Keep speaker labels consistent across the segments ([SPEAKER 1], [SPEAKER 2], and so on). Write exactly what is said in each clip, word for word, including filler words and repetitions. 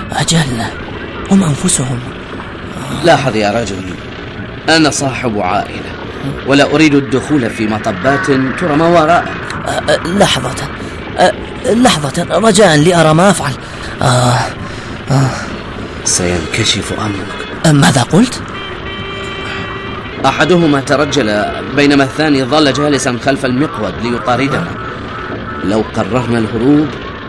[SPEAKER 1] أجل، هم أنفسهم.
[SPEAKER 2] لاحظ يا رجل، أنا صاحب عائلة ولا أريد الدخول في مطبات ترى ما وراء.
[SPEAKER 1] لحظة لحظة رجاء لأرى ما أفعل. آه
[SPEAKER 2] آه. سينكشف أمرك.
[SPEAKER 1] ماذا قلت؟
[SPEAKER 2] أحدهما ترجل بينما الثاني ظل جالسا خلف المقود ليطاردنا. لو قررنا الهروب،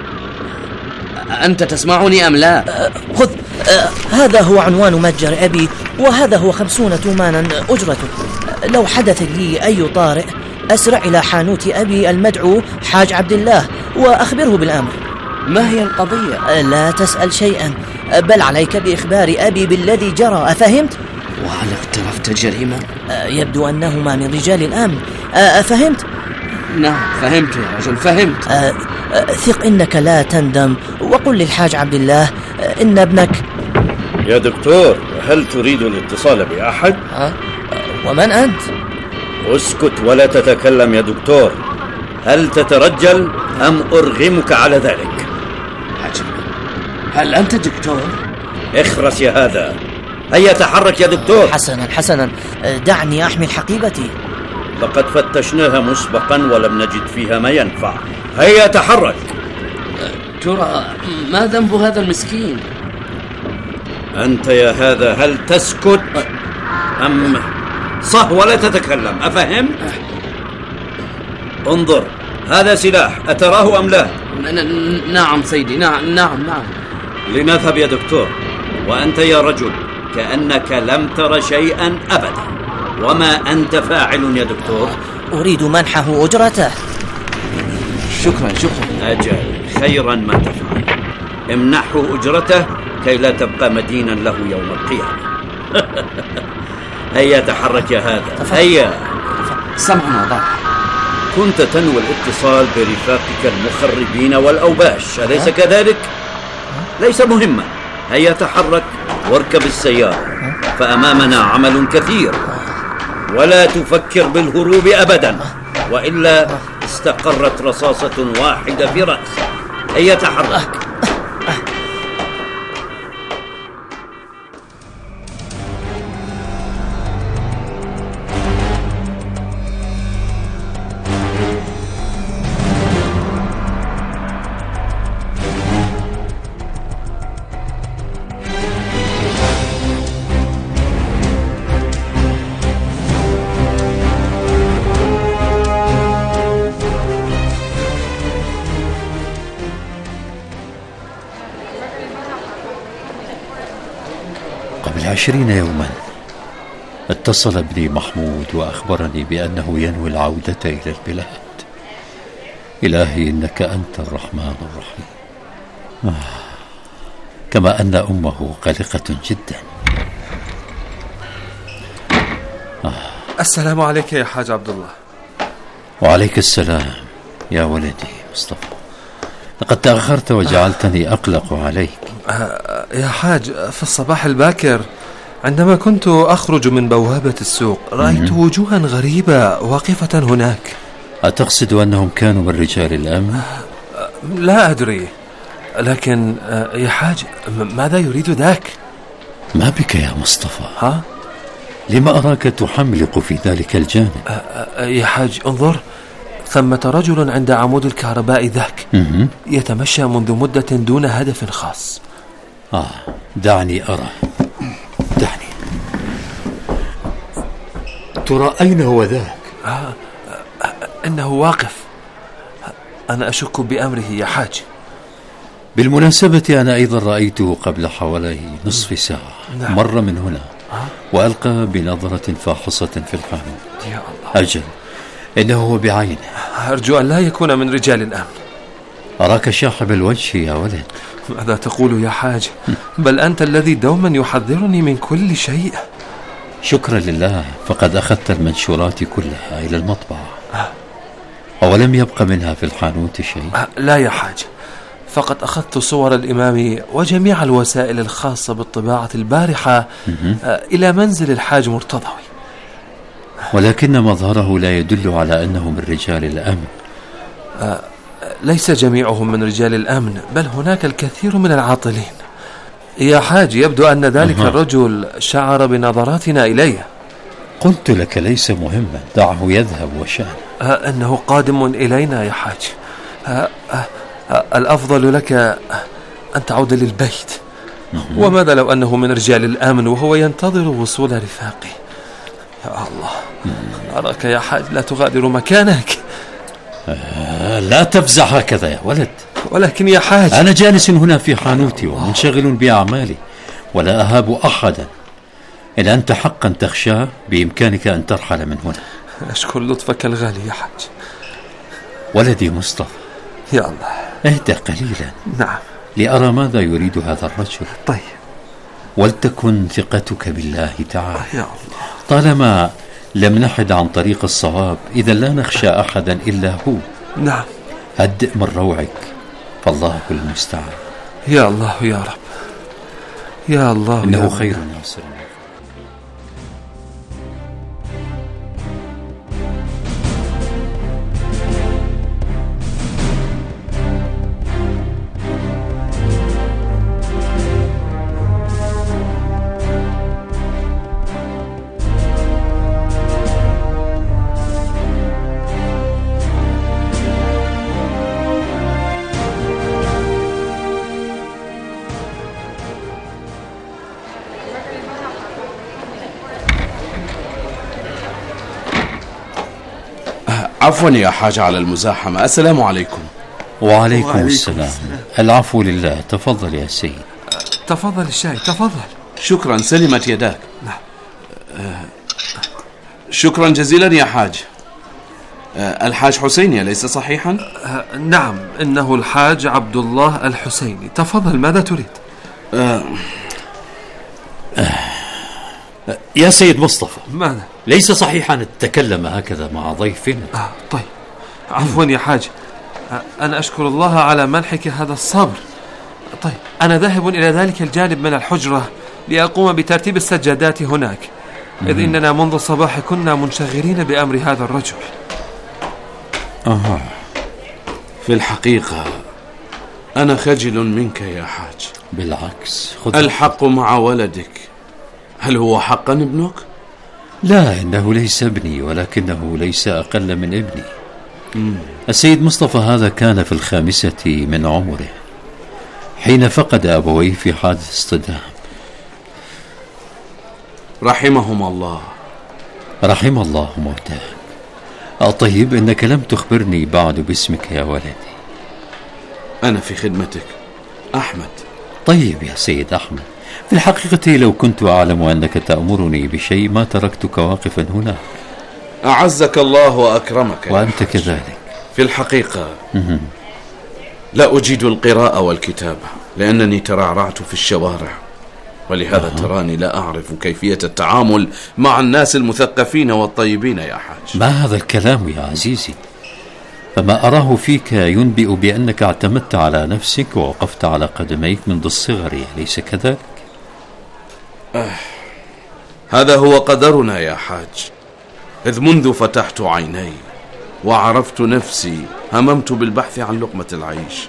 [SPEAKER 2] أنت تسمعني أم لا؟
[SPEAKER 1] خذ، هذا هو عنوان متجر أبي، وهذا هو خمسون تومانا أجرته. لو حدث لي أي طارئ أسرع إلى حانوت أبي المدعو حاج عبد الله وأخبره بالأمر.
[SPEAKER 2] ما هي القضية؟
[SPEAKER 1] لا تسأل شيئا، بل عليك بإخبار أبي بالذي جرى، أفهمت؟
[SPEAKER 2] وهل اقترفت الجريمة؟
[SPEAKER 1] يبدو أنهما من رجال الأمن، أفهمت؟
[SPEAKER 2] نعم فهمت يا رجل، فهمت.
[SPEAKER 1] أه ثق إنك لا تندم، وقل للحاج عبد الله إن ابنك.
[SPEAKER 3] يا دكتور، هل تريد الاتصال بأحد؟
[SPEAKER 1] أه؟ ومن أنت؟
[SPEAKER 3] اسكت ولا تتكلم يا دكتور. هل تترجل أم أرغمك على ذلك؟
[SPEAKER 2] عجب، هل أنت دكتور؟
[SPEAKER 3] اخرس يا هذا، هيا تحرك يا دكتور.
[SPEAKER 1] حسنا حسنا، دعني أحمل حقيبتي.
[SPEAKER 3] لقد فتشناها مسبقا ولم نجد فيها ما ينفع. هيا تحرك.
[SPEAKER 2] ترى ما ذنب هذا المسكين؟
[SPEAKER 3] أنت يا هذا هل تسكت أم صح ولا تتكلم؟ أفهم؟ انظر، هذا سلاح، أتراه أم لا؟
[SPEAKER 2] نعم سيدي، نعم نعم نعم.
[SPEAKER 3] لنذهب يا دكتور. وأنت يا رجل كأنك لم تر شيئا أبدا. وما أنت فاعل يا دكتور؟
[SPEAKER 1] أريد منحه أجرته.
[SPEAKER 2] شكرا شكرا.
[SPEAKER 3] أجل، خيرا ما تفعل. امنحه أجرته كي لا تبقى مدينا له يوم القيامة. هيا تحرك يا هذا، هيا.
[SPEAKER 2] سمعنا ضع.
[SPEAKER 3] كنت تنوي الاتصال برفاقك المخربين والأوباش، أليس كذلك؟ ليس مهما. هيا تحرك واركب السيارة، فأمامنا عمل كثير. ولا تفكر بالهروب أبدا، وإلا استقرت رصاصة واحدة في رأسك. هيا تحرك.
[SPEAKER 4] قبل عشرين يوما اتصل ابني محمود وأخبرني بأنه ينوي العودة إلى البلاد. إلهي إنك أنت الرحمن الرحيم. آه. كما أن أمه قلقة جدا.
[SPEAKER 5] آه. السلام عليك يا حاج عبد الله.
[SPEAKER 4] وعليك السلام يا ولدي مصطفى، لقد تأخرت وجعلتني أقلق عليك.
[SPEAKER 5] آه يا حاج، في الصباح الباكر عندما كنت أخرج من بوابة السوق رأيت وجوها غريبة واقفة هناك.
[SPEAKER 4] أتقصد أنهم كانوا من رجال الأمن؟
[SPEAKER 5] آه لا أدري، لكن آه يا حاج ماذا يريد ذاك؟
[SPEAKER 4] ما بك يا مصطفى؟
[SPEAKER 5] ها؟
[SPEAKER 4] لما أراك تحملق في ذلك الجانب؟
[SPEAKER 5] آه آه يا حاج انظر، ثمة رجل عند عمود الكهرباء ذاك يتمشى منذ مدة دون هدف خاص.
[SPEAKER 4] آه دعني أرى. دعني. ترى أين هو ذاك؟
[SPEAKER 5] آه آه إنه واقف. أنا أشك بأمره يا حاج.
[SPEAKER 4] بالمناسبة أنا أيضا رأيته قبل حوالي نصف ساعة. نعم. مر من هنا آه؟ وألقى بنظرة فاحصة في الحانوت.
[SPEAKER 5] يا الله.
[SPEAKER 4] أجل، إنه هو بعينه.
[SPEAKER 5] أرجو أن لا يكون من رجال الأمن.
[SPEAKER 4] أراك شاحب الوجه يا ولد.
[SPEAKER 5] ماذا تقول يا حاج؟ بل أنت الذي دوما يحذرني من كل شيء.
[SPEAKER 4] شكرا لله، فقد أخذت المنشورات كلها إلى المطبعة. أولم يبق منها في الحانوت شيء؟
[SPEAKER 5] لا يا حاج، فقد أخذت صور الإمام وجميع الوسائل الخاصة بالطباعة البارحة إلى منزل الحاج مرتضوي.
[SPEAKER 4] ولكن مظهره لا يدل على أنه من رجال الأمن.
[SPEAKER 5] آه ليس جميعهم من رجال الأمن، بل هناك الكثير من العاطلين. يا حاج، يبدو أن ذلك أه. الرجل شعر بنظراتنا إليه.
[SPEAKER 4] قلت لك ليس مهما، دعه يذهب وشأن.
[SPEAKER 5] أه أنه قادم إلينا يا حاج. أه أه أه الأفضل لك أن تعود للبيت. أه. وماذا لو أنه من رجال الأمن وهو ينتظر وصول رفاقه؟ يا الله، أراك يا حاج لا تغادر مكانك.
[SPEAKER 4] أه لا تفزع هكذا يا ولد.
[SPEAKER 5] ولكن يا حاج،
[SPEAKER 4] أنا جالس هنا في حانوتي ومنشغل بأعمالي ولا أهاب أحدا. إن أنت حقا تخشاه بإمكانك أن ترحل من هنا.
[SPEAKER 5] أشكر لطفك الغالي يا حاج.
[SPEAKER 4] ولدي مصطفى،
[SPEAKER 5] يا الله
[SPEAKER 4] اهدأ قليلا.
[SPEAKER 5] نعم،
[SPEAKER 4] لأرى ماذا يريد هذا الرجل.
[SPEAKER 5] طيب.
[SPEAKER 4] ولتكن ثقتك بالله تعالى.
[SPEAKER 5] يا الله.
[SPEAKER 4] طالما لم نحد عن طريق الصواب إذا لا نخشى أحدا إلا هو.
[SPEAKER 5] نعم.
[SPEAKER 4] هدئ من روعك، فالله المستعان.
[SPEAKER 5] يا الله يا رب، يا الله،
[SPEAKER 4] إنه
[SPEAKER 5] يا
[SPEAKER 4] خير ناصر.
[SPEAKER 2] عفوا يا حاج على المزاحمة. السلام عليكم.
[SPEAKER 4] وعليكم, وعليكم السلام. السلام. العفو لله. تفضل يا سيد.
[SPEAKER 5] تفضل الشاي، تفضل.
[SPEAKER 2] شكرا، سلمت يداك.
[SPEAKER 5] نعم.
[SPEAKER 2] شكرا جزيلا يا حاج. الحاج حسيني أليس صحيحا؟
[SPEAKER 5] نعم، إنه الحاج عبد الله الحسيني. تفضل، ماذا تريد؟
[SPEAKER 4] أه يا سيد مصطفى،
[SPEAKER 5] ماذا؟
[SPEAKER 4] ليس صحيحا أن تتكلم هكذا مع ضيفنا.
[SPEAKER 5] آه طيب، عفوا يا حاج، أنا أشكر الله على منحك هذا الصبر. طيب، أنا ذاهب إلى ذلك الجانب من الحجرة لأقوم بترتيب السجادات هناك، إذ إننا منذ الصباح كنا منشغلين بأمر هذا الرجل.
[SPEAKER 2] آه في الحقيقة أنا خجل منك يا حاج.
[SPEAKER 4] بالعكس،
[SPEAKER 2] خذ الحق مع ولدك. هل هو حقا ابنك؟
[SPEAKER 4] لا، إنه ليس ابني، ولكنه ليس أقل من ابني. مم. السيد مصطفى هذا كان في الخامسة من عمره حين فقد أبويه في حادث اصطدام.
[SPEAKER 2] رحمهما الله.
[SPEAKER 4] رحم الله موتاه. طيب، إنك لم تخبرني بعد باسمك يا ولدي.
[SPEAKER 2] أنا في خدمتك، أحمد.
[SPEAKER 4] طيب يا سيد أحمد، في الحقيقة لو كنت أعلم أنك تأمرني بشيء ما تركتك واقفا هنا.
[SPEAKER 2] أعزك الله وأكرمك.
[SPEAKER 4] وأنت كذلك.
[SPEAKER 2] في الحقيقة لا أجيد القراءة والكتابة لأنني ترعرعت في الشوارع، ولهذا أه. تراني لا أعرف كيفية التعامل مع الناس المثقفين والطيبين يا حاج.
[SPEAKER 4] ما هذا الكلام يا عزيزي؟ فما أراه فيك ينبئ بأنك اعتمدت على نفسك ووقفت على قدميك منذ الصغر، أليس كذلك؟
[SPEAKER 2] أه. هذا هو قدرنا يا حاج، إذ منذ فتحت عيني وعرفت نفسي هممت بالبحث عن لقمة العيش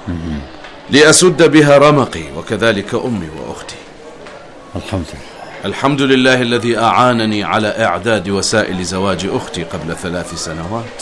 [SPEAKER 2] لأسد بها رمقي، وكذلك أمي وأختي.
[SPEAKER 4] الحمد لله.
[SPEAKER 2] الحمد لله الذي أعانني على إعداد وسائل زواج أختي قبل ثلاث سنوات.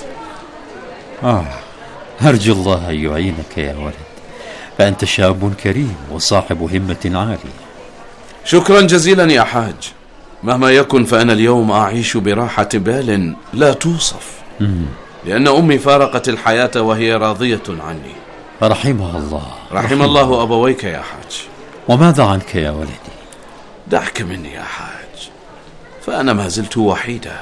[SPEAKER 4] آه أرجو الله أن يعينك يا ولد، فأنت شاب كريم وصاحب همة عالية.
[SPEAKER 2] شكرا جزيلا يا حاج. مهما يكن فأنا اليوم أعيش براحة بال لا توصف، مم. لأن أمي فارقت الحياة وهي راضية عني.
[SPEAKER 4] رحمها الله.
[SPEAKER 2] رحم, رحم الله أبويك يا حاج.
[SPEAKER 4] وماذا عنك يا ولدي؟
[SPEAKER 2] دعك مني يا حاج، فأنا ما زلت وحيدا.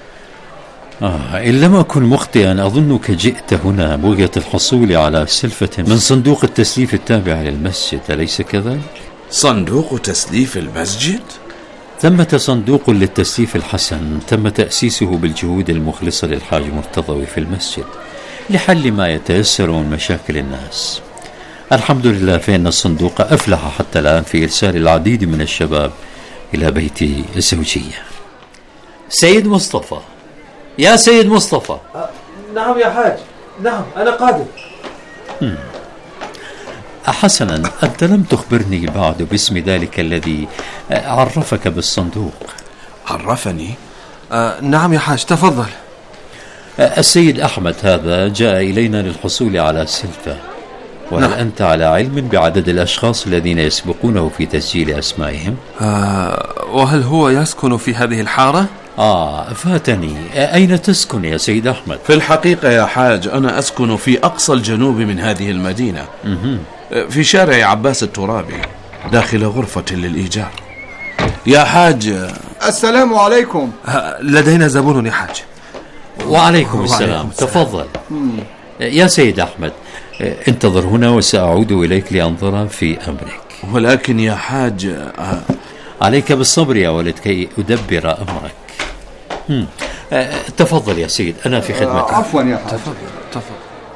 [SPEAKER 4] آه إن لم أكن مخطئا أظنك جئت هنا بغية الحصول على سلفة من صندوق التسليف التابع للمسجد، أليس كذلك؟
[SPEAKER 2] صندوق تسليف المسجد؟
[SPEAKER 4] ثمة صندوق للتسليف الحسن تم تأسيسه بالجهود المخلصة للحاج مرتضوي في المسجد لحل ما يتيسر من مشاكل الناس. الحمد لله، فإن الصندوق أفلح حتى الآن في إرسال العديد من الشباب إلى بيت الزوجية. سيد مصطفى، يا سيد مصطفى.
[SPEAKER 5] أه نعم يا حاج، نعم أنا قادم.
[SPEAKER 4] حسنا، أنت لم تخبرني بعد باسم ذلك الذي عرفك بالصندوق.
[SPEAKER 2] عرفني؟
[SPEAKER 5] آه نعم يا حاج، تفضل.
[SPEAKER 4] السيد أحمد هذا جاء إلينا للحصول على سلفة. وهل نعم. أنت على علم بعدد الأشخاص الذين يسبقونه في تسجيل أسمائهم؟
[SPEAKER 5] آه وهل هو يسكن في هذه الحارة؟
[SPEAKER 4] آه فاتني. أين تسكن يا سيد أحمد؟
[SPEAKER 2] في الحقيقة يا حاج أنا أسكن في أقصى الجنوب من هذه المدينة، في شارع عباس الترابي داخل غرفة للإيجار. يا حاج
[SPEAKER 6] السلام عليكم.
[SPEAKER 5] آه لدينا زبون يا حاج.
[SPEAKER 4] وعليكم السلام. وعليكم السلام. تفضل. مم. يا سيد أحمد انتظر هنا وسأعود إليك لأنظر في أمرك.
[SPEAKER 2] ولكن يا حاج آه.
[SPEAKER 4] عليك بالصبر يا ولد كي أدبر أمرك. مم. آه تفضل يا سيد، أنا في خدمتك.
[SPEAKER 6] آه عفوا يا حاج.
[SPEAKER 5] تفضل تفضل.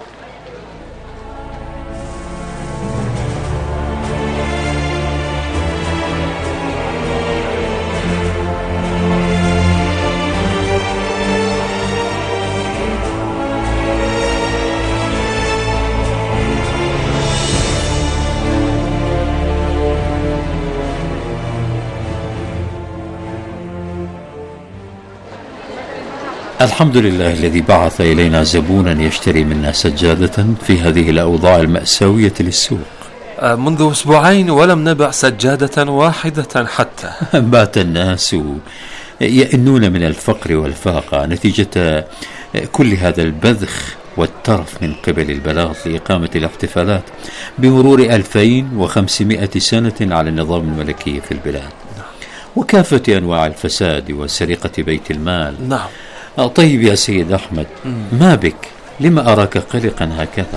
[SPEAKER 4] الحمد لله الذي بعث إلينا زبونا يشتري منا سجادة في هذه الأوضاع المأساوية للسوق.
[SPEAKER 5] منذ أسبوعين ولم نبع سجادة واحدة حتى.
[SPEAKER 4] بات الناس يئنون من الفقر والفاقة نتيجة كل هذا البذخ والترف من قبل البلاط لإقامة الاحتفالات بمرور ألفين وخمسمائة سنة على النظام الملكي في البلاد، وكافة أنواع الفساد وسرقة بيت المال.
[SPEAKER 5] نعم.
[SPEAKER 4] طيب يا سيد أحمد، ما بك؟ لما أراك قلقا هكذا؟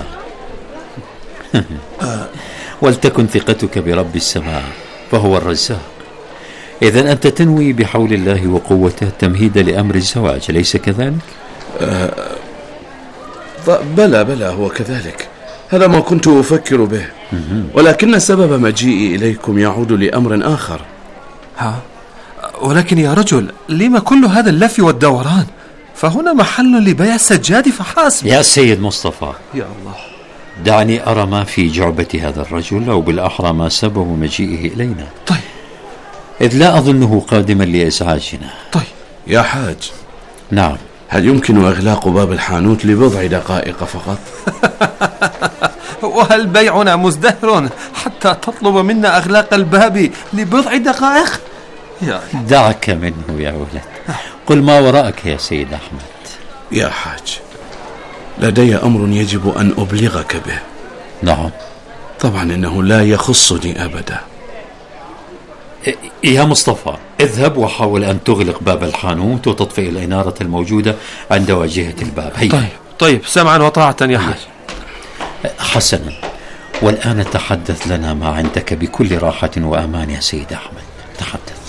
[SPEAKER 4] ولتكن ثقتك برب السماء فهو الرزاق. إذن أنت تنوي بحول الله وقوته التمهيد لأمر الزواج، أليس كذلك؟
[SPEAKER 2] أه بلى بلى هو كذلك، هذا ما كنت أفكر به، ولكن سبب مجيئي إليكم يعود لأمر آخر.
[SPEAKER 5] ها؟ ولكن يا رجل، لما كل هذا اللف والدوران؟ فهنا محل لبيع السجاد فحسب.
[SPEAKER 4] يا سيد مصطفى،
[SPEAKER 5] يا الله،
[SPEAKER 4] دعني أرى ما في جعبة هذا الرجل، أو بالأحرى ما سبب مجيئه إلينا.
[SPEAKER 5] طيب.
[SPEAKER 4] إذ لا أظنه قادما لإزعاجنا.
[SPEAKER 5] طيب.
[SPEAKER 2] يا حاج.
[SPEAKER 4] نعم.
[SPEAKER 2] هل يمكن إغلاق باب الحانوت لبضع دقائق فقط؟
[SPEAKER 5] وهل بيعنا مزدهر حتى تطلب منا إغلاق الباب لبضع دقائق؟
[SPEAKER 4] يا دعك منه يا ولد، قل ما وراءك يا سيد أحمد.
[SPEAKER 2] يا حاج، لدي أمر يجب أن أبلغك به.
[SPEAKER 4] نعم.
[SPEAKER 2] طبعا إنه لا يخصني أبدا.
[SPEAKER 4] يا مصطفى، اذهب وحاول أن تغلق باب الحانوت وتطفئ الإنارة الموجودة عند واجهة الباب. هي.
[SPEAKER 5] طيب طيب، سمعا وطاعة يا حاج.
[SPEAKER 4] حسنا، والآن تحدث لنا ما عندك بكل راحة وأمان يا سيد أحمد، تحدث.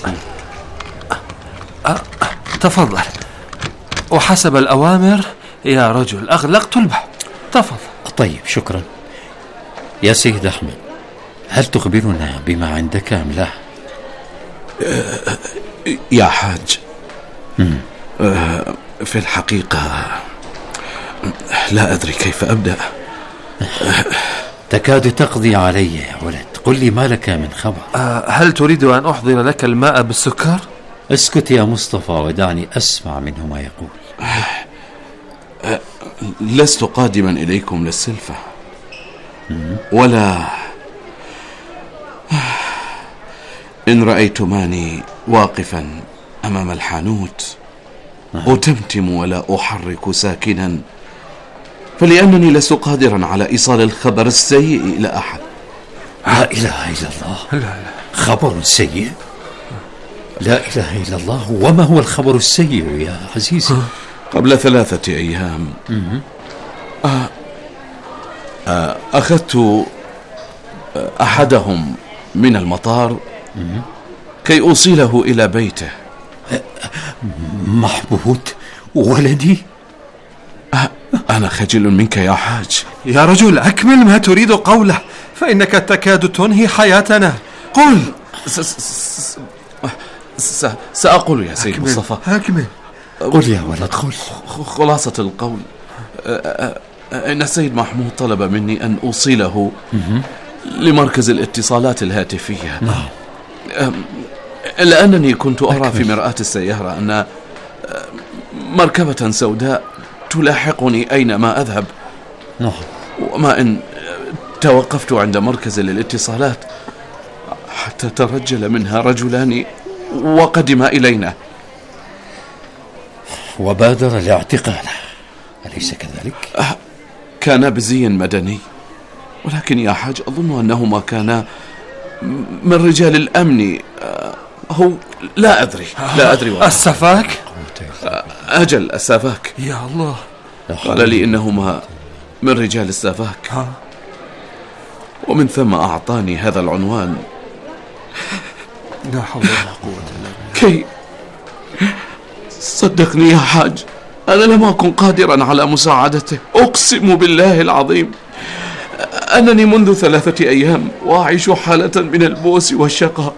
[SPEAKER 5] أه أه تفضل. وحسب الأوامر يا رجل أغلقت الباب. تفضل.
[SPEAKER 4] طيب، شكرا. يا سيد أحمد، هل تخبرنا بما عندك أم لا؟
[SPEAKER 2] يا حاج، في الحقيقة لا أدري كيف أبدأ.
[SPEAKER 4] تكاد تقضي علي يا ولد، قل لي ما لك من خبر.
[SPEAKER 5] هل تريد أن أحضر لك الماء بالسكر؟
[SPEAKER 4] اسكت يا مصطفى ودعني أسمع منه ما يقول.
[SPEAKER 2] لست قادما إليكم للسلفة ولا إن رأيتماني واقفا أمام الحانوت أتمتم ولا أحرك ساكنا، فلأنني لست قادرا على إيصال الخبر السيء إلى أحد.
[SPEAKER 4] لا إله إلا الله.
[SPEAKER 5] لا لا.
[SPEAKER 4] خبر سيء؟ لا إله إلا الله. وما هو الخبر السيء يا عزيزي؟
[SPEAKER 2] قبل ثلاثة أيام آه آه أخذت أحدهم من المطار كي أوصله إلى بيته.
[SPEAKER 4] محمود ولدي؟
[SPEAKER 2] أنا خجل منك يا حاج.
[SPEAKER 5] يا رجل، أكمل ما تريد قوله، فإنك تكاد تنهي حياتنا. قل.
[SPEAKER 2] س س س سأقول يا سيد مصطفى.
[SPEAKER 5] أكمل.
[SPEAKER 4] قل يا ولد، قل.
[SPEAKER 2] خلاصة القول، إن السيد محمود طلب مني أن أوصله لمركز الاتصالات الهاتفية.
[SPEAKER 4] نعم.
[SPEAKER 2] لأنني كنت أرى في مرآة السيارة أن مركبة سوداء تلاحقني أينما أذهب.
[SPEAKER 4] نعم.
[SPEAKER 2] وما إن توقفت عند مركز الاتصالات حتى ترجل منها رجلان وقدما إلينا
[SPEAKER 4] وبادر لاعتقاله، أليس كذلك؟
[SPEAKER 2] كان بزي مدني، ولكن يا حاج أظن أنهما كانا من رجال الأمن. هو لا أدري لا أدري والله.
[SPEAKER 5] السفاك؟
[SPEAKER 2] أجل السفاك.
[SPEAKER 5] يا الله.
[SPEAKER 2] قال لي إنهما من رجال السفاك، ومن ثم أعطاني هذا العنوان.
[SPEAKER 5] لا حول ولا قوة إلا بالله.
[SPEAKER 2] كي صدقني يا حاج، أنا لم أكن قادرا على مساعدته. أقسم بالله العظيم أنني منذ ثلاثة أيام وأعيش حالة من البؤس والشقاء،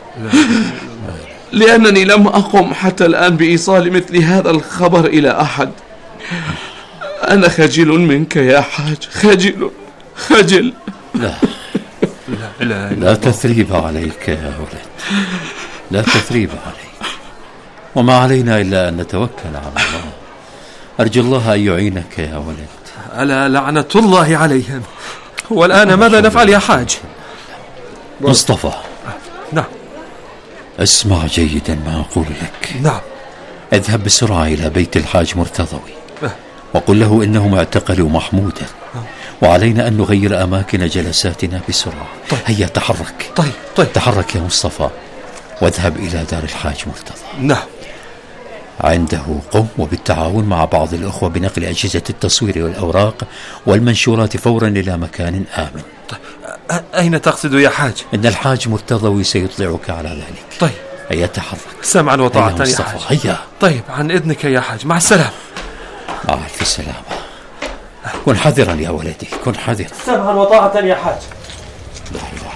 [SPEAKER 2] لأنني لم أقم حتى الآن بإيصال مثل هذا الخبر إلى أحد. أنا خجل منك يا حاج، خجل خجل.
[SPEAKER 4] لا
[SPEAKER 5] لا, لا,
[SPEAKER 4] لا تثريب عليك يا ولد، لا تثريب عليك، وما علينا إلا أن نتوكل على الله. أرجو الله أن يعينك يا ولد.
[SPEAKER 5] ألا لعنة الله عليهم. والآن ماذا نفعل يا حاج؟
[SPEAKER 4] مصطفى،
[SPEAKER 5] نعم.
[SPEAKER 4] اسمع جيدا ما أقول لك.
[SPEAKER 5] نعم.
[SPEAKER 4] اذهب بسرعة إلى بيت الحاج مرتضوي وقل له إنهم اعتقلوا محمودا، وعلينا أن نغير أماكن جلساتنا بسرعة.
[SPEAKER 5] طيب.
[SPEAKER 4] هيا تحرك.
[SPEAKER 5] طيب طيب
[SPEAKER 4] تحرك يا مصطفى واذهب إلى دار الحاج مرتضى.
[SPEAKER 5] نعم.
[SPEAKER 4] عنده قم وبالتعاون مع بعض الأخوة بنقل أجهزة التصوير والأوراق والمنشورات فورا إلى مكان آمن.
[SPEAKER 5] طيب. أين تقصد يا حاج؟
[SPEAKER 4] إن الحاج مرتضوي سيطلعك على ذلك.
[SPEAKER 5] طيب.
[SPEAKER 4] هيا تحرك.
[SPEAKER 5] سمعا وطاعة يا
[SPEAKER 4] مصطفى.
[SPEAKER 5] حاج.
[SPEAKER 4] هيا.
[SPEAKER 5] طيب عن إذنك يا حاج، مع السلامة.
[SPEAKER 4] مع ألف السلامة. كن حذرا يا ولدي، كن حذرا.
[SPEAKER 5] سمعا وطاعة يا حاج.
[SPEAKER 4] لا إله.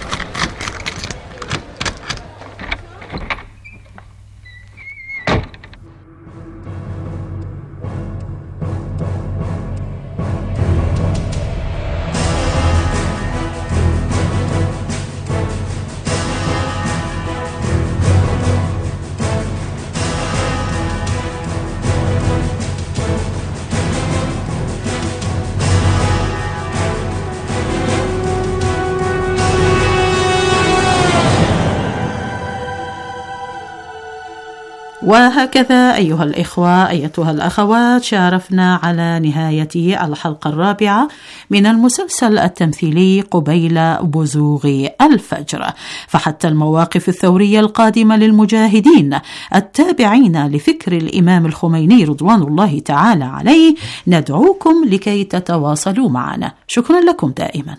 [SPEAKER 7] وهكذا أيها الإخوة أيتها الأخوات، شارفنا على نهاية الحلقة الرابعة من المسلسل التمثيلي قبيل بزوغ الفجر. فحتى المواقف الثورية القادمة للمجاهدين التابعين لفكر الإمام الخميني رضوان الله تعالى عليه ندعوكم لكي تتواصلوا معنا. شكرا لكم دائما.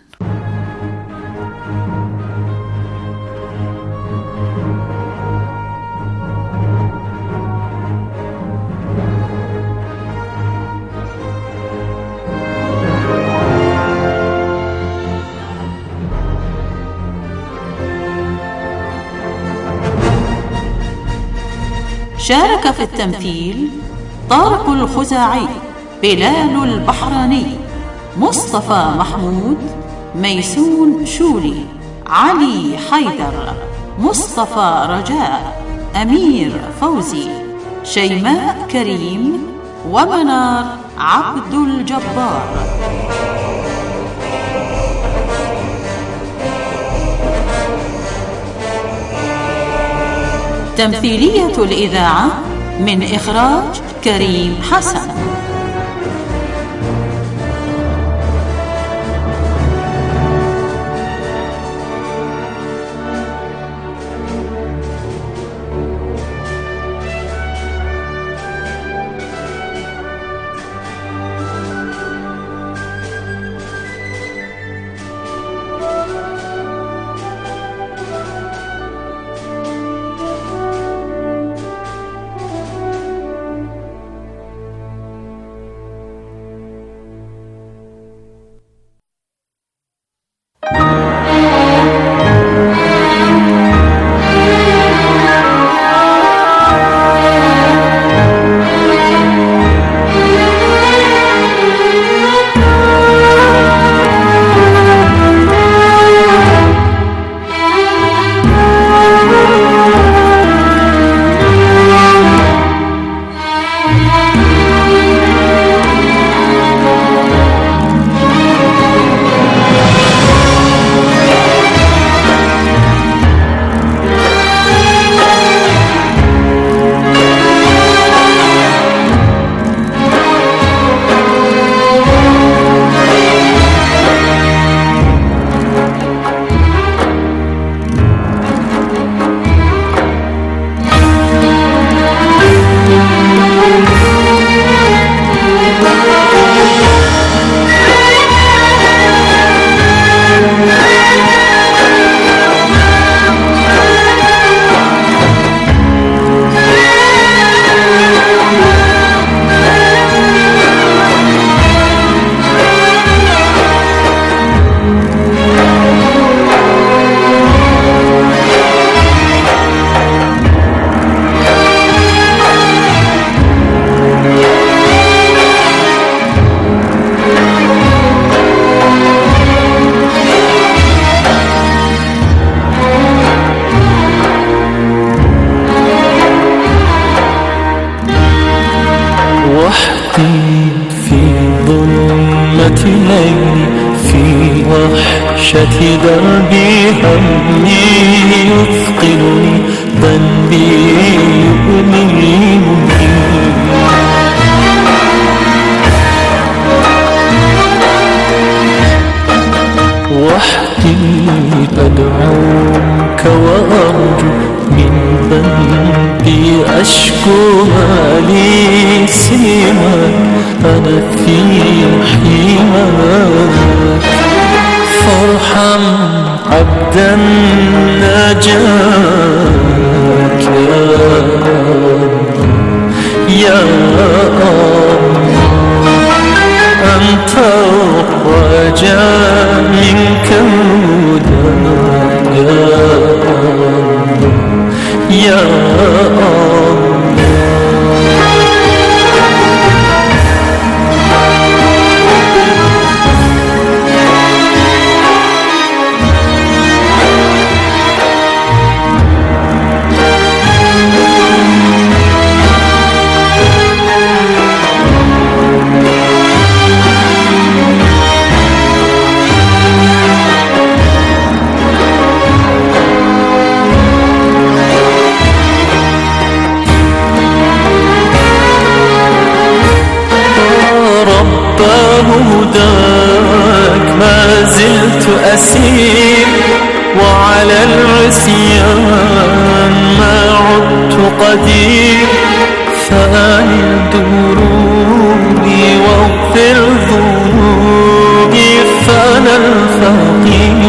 [SPEAKER 7] شارك في التمثيل طارق الخزاعي، بلال البحراني، مصطفى محمود، ميسون شولي، علي حيدر، مصطفى رجاء، أمير فوزي، شيماء كريم، ومنار عبد الجبار. تمثيلية الإذاعة من إخراج كريم حسن.
[SPEAKER 8] وحشة دربي همي يثقلني ذنبي يؤمني وحدي أدعوك وأرجو من ذنبي أشكو ما لي سواك أنا في حماك فارحم عبدا ناجاك يا الله أنت الرجاء منك هداك يا الله هداك ما زلت أسير وعلى العصيان ما عدت قدير فأنل دروبي واغفر ذنوبي فأنا الفقير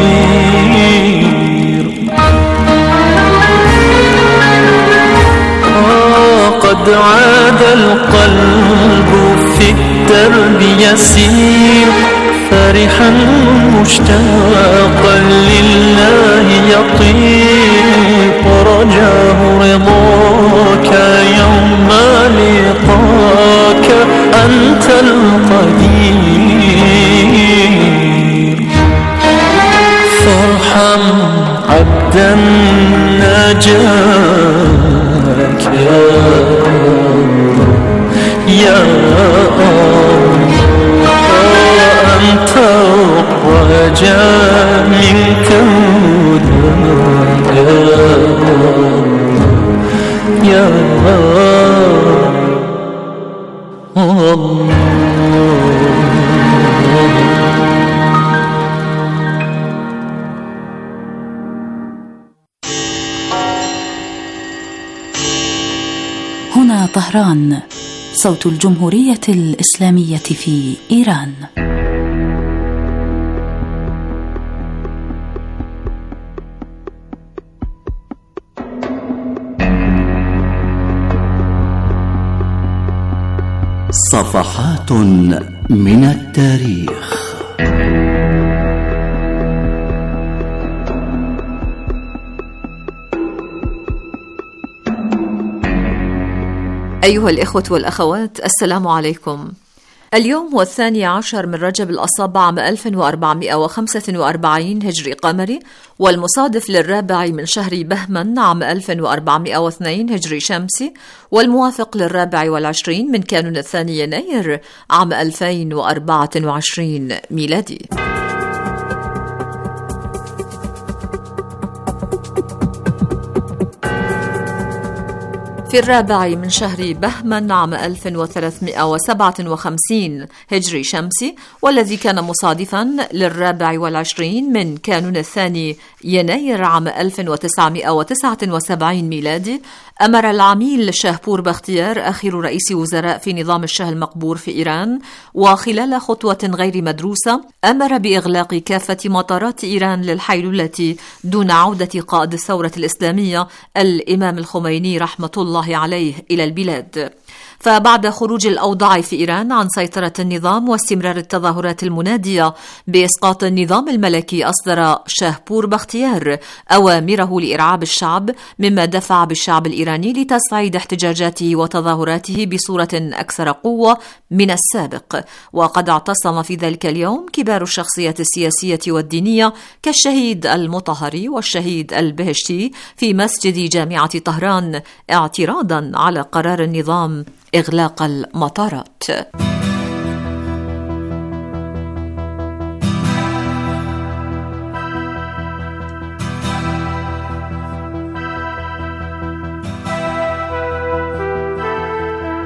[SPEAKER 8] آه قد عاد القلب في الدرب يسير فرحا مشتاقا لله يطيب رجاه رضاك يوم لقاك أنت القدير فارحم عبدا ناجاك يا الله أنت الرجاء منك هداك يا الله
[SPEAKER 7] هنا طهران، صوت الجمهورية الإسلامية في إيران.
[SPEAKER 9] صفحات من التاريخ.
[SPEAKER 10] أيها الإخوة والأخوات، السلام عليكم. اليوم هو الثاني عشر من رجب الأصاب عام ألف وأربعمائة وخمسة وأربعين هجري قمري، والمصادف للرابع من شهر بهمن عام ألف وأربعمائة واثنين هجري شمسي، والموافق للرابع والعشرين من كانون الثاني يناير عام ألفين وأربعة وعشرين ميلادي. في الرابع من شهر بهمن عام ألف وثلاثمائة وسبعة وخمسين هجري شمسي، والذي كان مصادفا للرابع والعشرين من كانون الثاني يناير عام ألف وتسعمائة وتسعة وسبعين ميلادي، أمر العميل شاهبور بختيار آخر رئيس وزراء في نظام الشاه المقبور في إيران، وخلال خطوة غير مدروسة أمر بإغلاق كافة مطارات إيران للحيلولة دون عودة قائد الثورة الإسلامية الإمام الخميني رحمة الله عليه إلى البلاد. فبعد خروج الأوضاع في إيران عن سيطرة النظام واستمرار التظاهرات المنادية بإسقاط النظام الملكي، أصدر شاهبور بختيار أوامره لإرعاب الشعب، مما دفع بالشعب الإيراني لتصعيد احتجاجاته وتظاهراته بصورة أكثر قوة من السابق. وقد اعتصم في ذلك اليوم كبار الشخصيات السياسية والدينية كالشهيد المطهري والشهيد البهشتي في مسجد جامعة طهران، اعتراضا على قرار النظام إغلاق المطارات.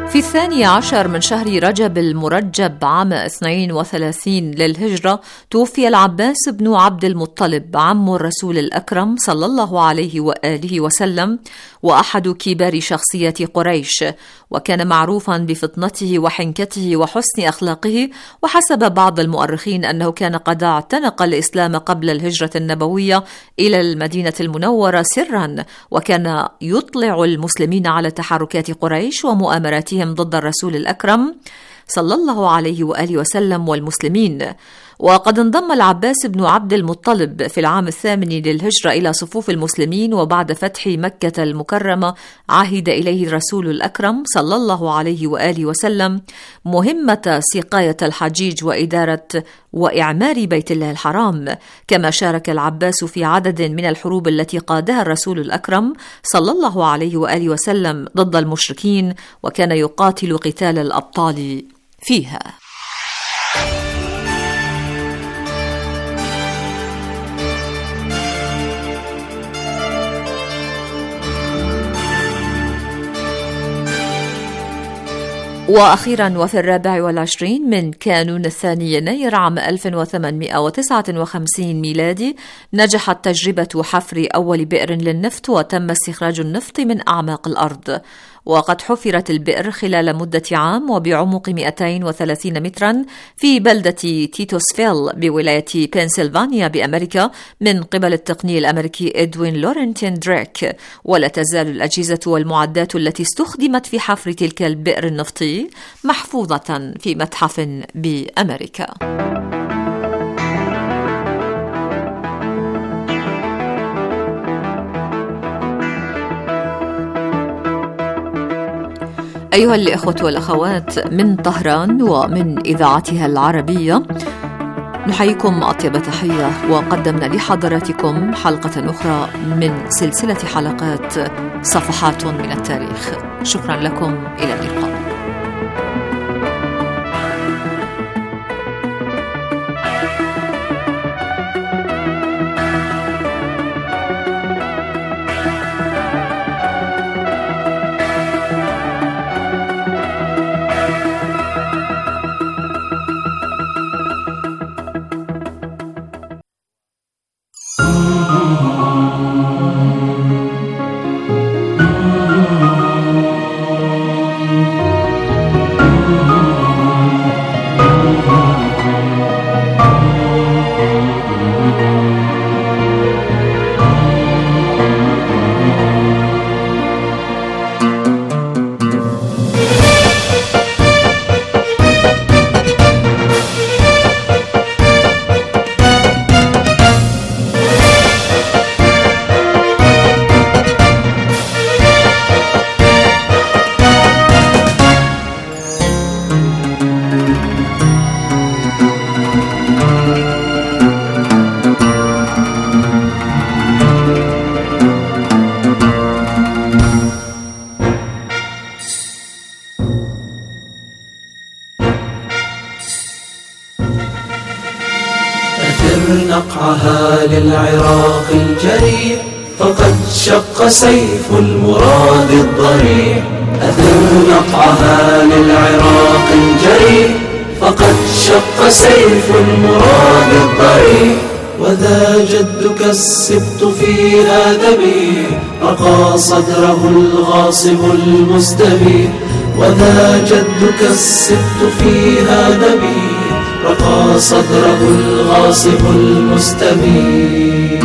[SPEAKER 10] في الثاني عشر من شهر رجب المرجب عام اثنين وثلاثين للهجرة توفي العباس بن عبد المطلب عم الرسول الأكرم صلى الله عليه وآله وسلم، وأحد كبار شخصيات قريش، وكان معروفا بفطنته وحنكته وحسن أخلاقه. وحسب بعض المؤرخين أنه كان قد اعتنق الإسلام قبل الهجرة النبوية إلى المدينة المنورة سرا، وكان يطلع المسلمين على تحركات قريش ومؤامراتهم ضد الرسول الأكرم صلى الله عليه وآله وسلم والمسلمين. وقد انضم العباس بن عبد المطلب في العام الثامن للهجرة إلى صفوف المسلمين، وبعد فتح مكة المكرمة عهد إليه الرسول الأكرم صلى الله عليه وآله وسلم مهمة سقاية الحجيج وإدارة وإعمار بيت الله الحرام. كما شارك العباس في عدد من الحروب التي قادها الرسول الأكرم صلى الله عليه وآله وسلم ضد المشركين، وكان يقاتل قتال الأبطال فيها. وأخيرا وفي الرابع والعشرين من كانون الثاني يناير عام ألف وثمانمائة وتسعة وخمسين ميلادي نجحت تجربة حفر أول بئر للنفط، وتم استخراج النفط من أعماق الأرض. وقد حفرت البئر خلال مدة عام وبعمق مئتين وثلاثين مترا في بلدة تيتوسفيل بولاية بنسلفانيا بأمريكا من قبل التقني الأمريكي إدوين لورنتين دريك. ولا تزال الأجهزة والمعدات التي استخدمت في حفر تلك البئر النفطي محفوظة في متحف بأمريكا. أيها الإخوة والأخوات، من طهران ومن إذاعتها العربية نحييكم أطيب تحية، وقدمنا لحضراتكم حلقة أخرى من سلسلة حلقات صفحات من التاريخ. شكرا لكم، إلى اللقاء.
[SPEAKER 11] نقعها للعراق الجريح، فقد شق سيف المراد الضريح. أثر نقعها للعراق الجريح، فقد شق سيف المراد الضريح. وذا جدك السبط فيها ذبيح، رقى صدره الغاصب المستبيح. وذا جدك السبط فيها ذبيح، رقى صدره الغاصب المستبيح.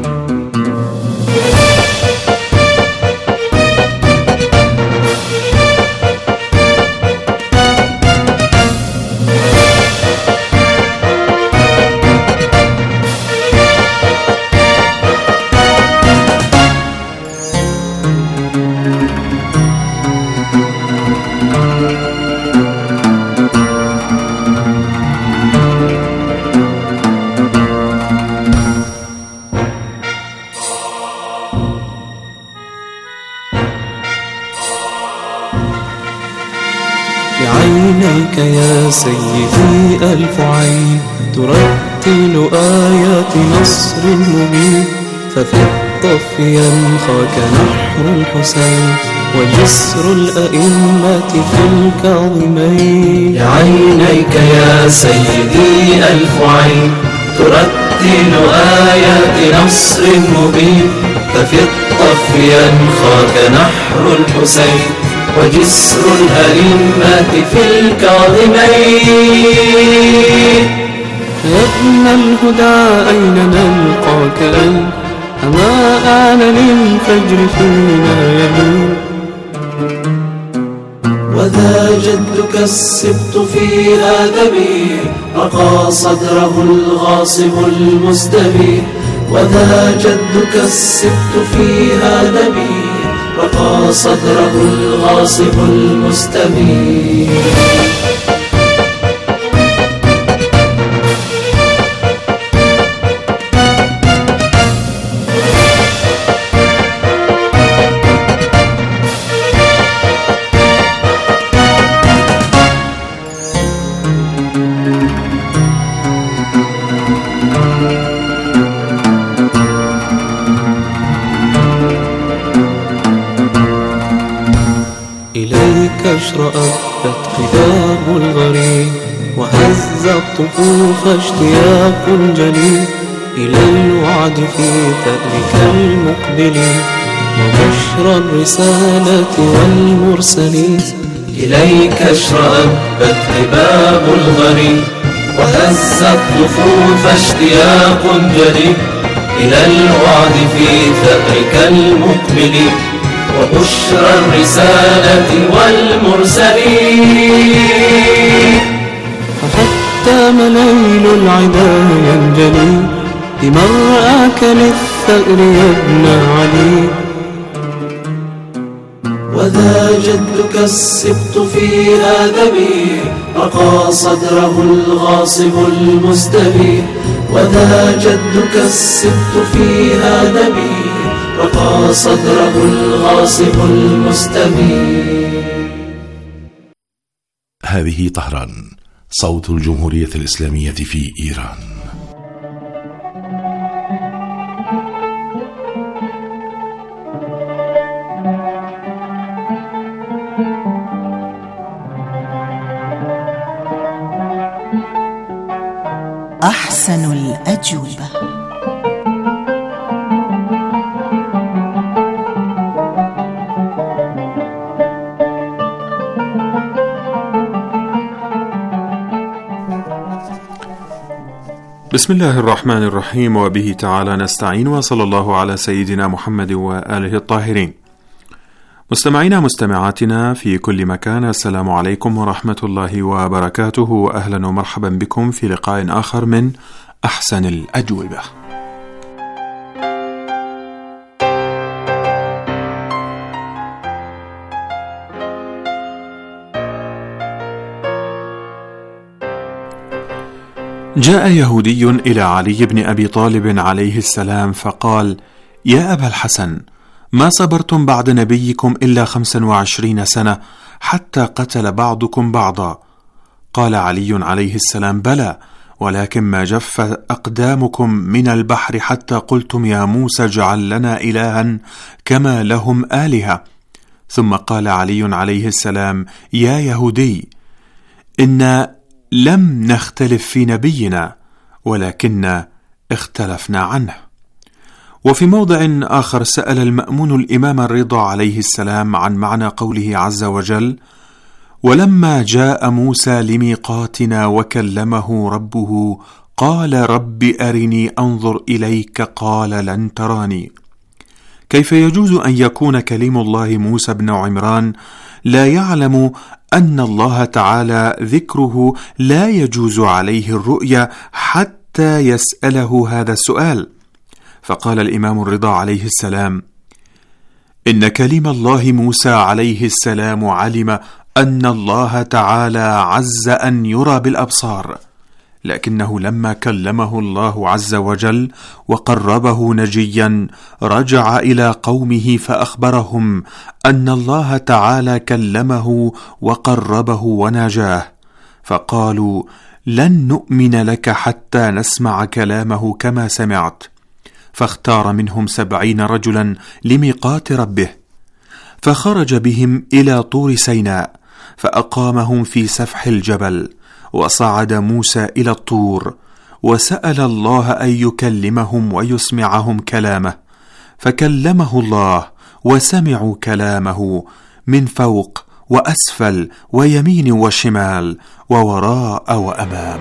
[SPEAKER 8] بعينيك يا سيدي ألف عين ترتل آيات نصر مبين، ففي الطف ينخاك نحر الحسين وجسر الأئمة في الكاظمين.
[SPEAKER 11] لعينيك يا سيدي ألف عين ترتل آيات نصر مبين، ففي الطف ينخاك نحر الحسين وجسر الأئمة في الكاظمين.
[SPEAKER 8] يا ابن الهدى أين نلقاك أين؟ أما آن للفجر فينا يبين.
[SPEAKER 11] وذا جدك السبط فيها ذبيح، رقى صدره الغاصب المستبيح. وذا جدك السبط فيها ذبيح، رقى صدره الغاصب المستبيح.
[SPEAKER 8] إليك اشرأت قدام الغريب، وهز الطفوف اشتياق جليل إلى الوعد في ثأرك المقبل وبشرى الرسالة والمرسلين.
[SPEAKER 11] إليك اشرأت قباب الغريب، وهز الطفوف اشتياق جليل إلى الوعد في ثأرك المقبل وبشرى الرسالة والمرسلين.
[SPEAKER 8] فحتى مليل العدا ينجلي بمرآك للثأر يا ابن علي.
[SPEAKER 11] وذا جدك السبط فيها ذبيح، رقى صدره الغاصب المستبيح. وذا جدك السبط فيها ذبيح، رقى صدره الغاصب المستبيح.
[SPEAKER 12] هذه طهران، صوت الجمهورية الإسلامية في إيران.
[SPEAKER 13] أحسن الأجوبة.
[SPEAKER 14] بسم الله الرحمن الرحيم، وبه تعالى نستعين، وصلى الله على سيدنا محمد وآله الطاهرين. مستمعينا مستمعاتنا في كل مكان، السلام عليكم ورحمة الله وبركاته، وأهلا ومرحبا بكم في لقاء آخر من أحسن الأجوبة. جاء يهودي إلى علي بن أبي طالب عليه السلام فقال: يا أبا الحسن، ما صبرتم بعد نبيكم إلا خمسا وعشرين سنة حتى قتل بعضكم بعضا. قال علي عليه السلام: بلى، ولكن ما جف أقدامكم من البحر حتى قلتم يا موسى اجعل لنا إلها كما لهم آلهة. ثم قال علي عليه السلام: يا يهودي، إنا لم نختلف في نبينا، ولكن اختلفنا عنه. وفي موضع آخر سأل المأمون الإمام الرضا عليه السلام عن معنى قوله عز وجل: ولما جاء موسى لميقاتنا وكلمه ربه قال رب أرني أنظر إليك قال لن تراني. كيف يجوز أن يكون كليم الله موسى بن عمران لا يعلم أن الله تعالى ذكره لا يجوز عليه الرؤيا حتى يسأله هذا السؤال؟ فقال الإمام الرضا عليه السلام: إن كليم الله موسى عليه السلام علم أن الله تعالى عز أن يرى بالأبصار، لكنه لما كلمه الله عز وجل وقربه نجيا رجع إلى قومه فأخبرهم أن الله تعالى كلمه وقربه وناجاه، فقالوا: لن نؤمن لك حتى نسمع كلامه كما سمعت. فاختار منهم سبعين رجلا لميقات ربه. فخرج بهم إلى طور سيناء، فأقامهم في سفح الجبل. وصعد موسى إلى الطور وسأل الله أن يكلمهم ويسمعهم كلامه، فكلمه الله وسمعوا كلامه من فوق وأسفل ويمين وشمال ووراء وأمام.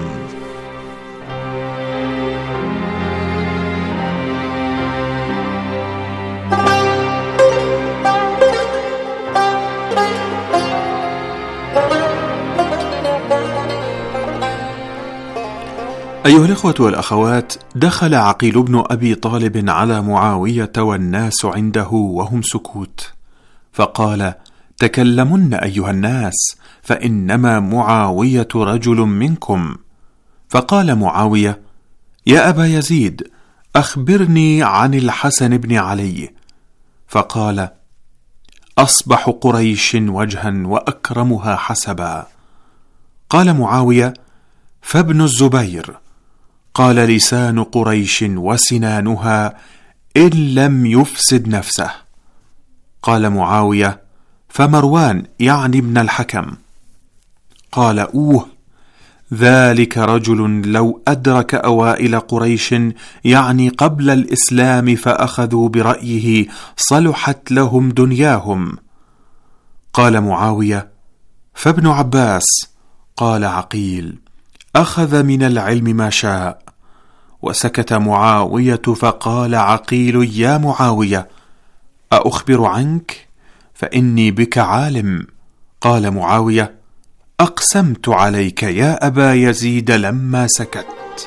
[SPEAKER 14] أيها الإخوة والأخوات، دخل عقيل بن أبي طالب على معاوية والناس عنده وهم سكوت، فقال: تكلمن أيها الناس، فإنما معاوية رجل منكم. فقال معاوية: يا أبا يزيد، أخبرني عن الحسن بن علي. فقال: أصبح قريش وجها وأكرمها حسبا. قال معاوية: فابن الزبير. قال: لسان قريش وسنانها إن لم يفسد نفسه. قال معاوية: فمروان يعني ابن الحكم. قال: أوه، ذلك رجل لو أدرك أوائل قريش يعني قبل الإسلام فأخذوا برأيه صلحت لهم دنياهم. قال معاوية: فابن عباس. قال عقيل: أخذ من العلم ما شاء. وسكت معاوية، فقال عقيل: يا معاوية، أخبر عنك؟ فإني بك عالم. قال معاوية: أقسمت عليك يا أبا يزيد لما سكت.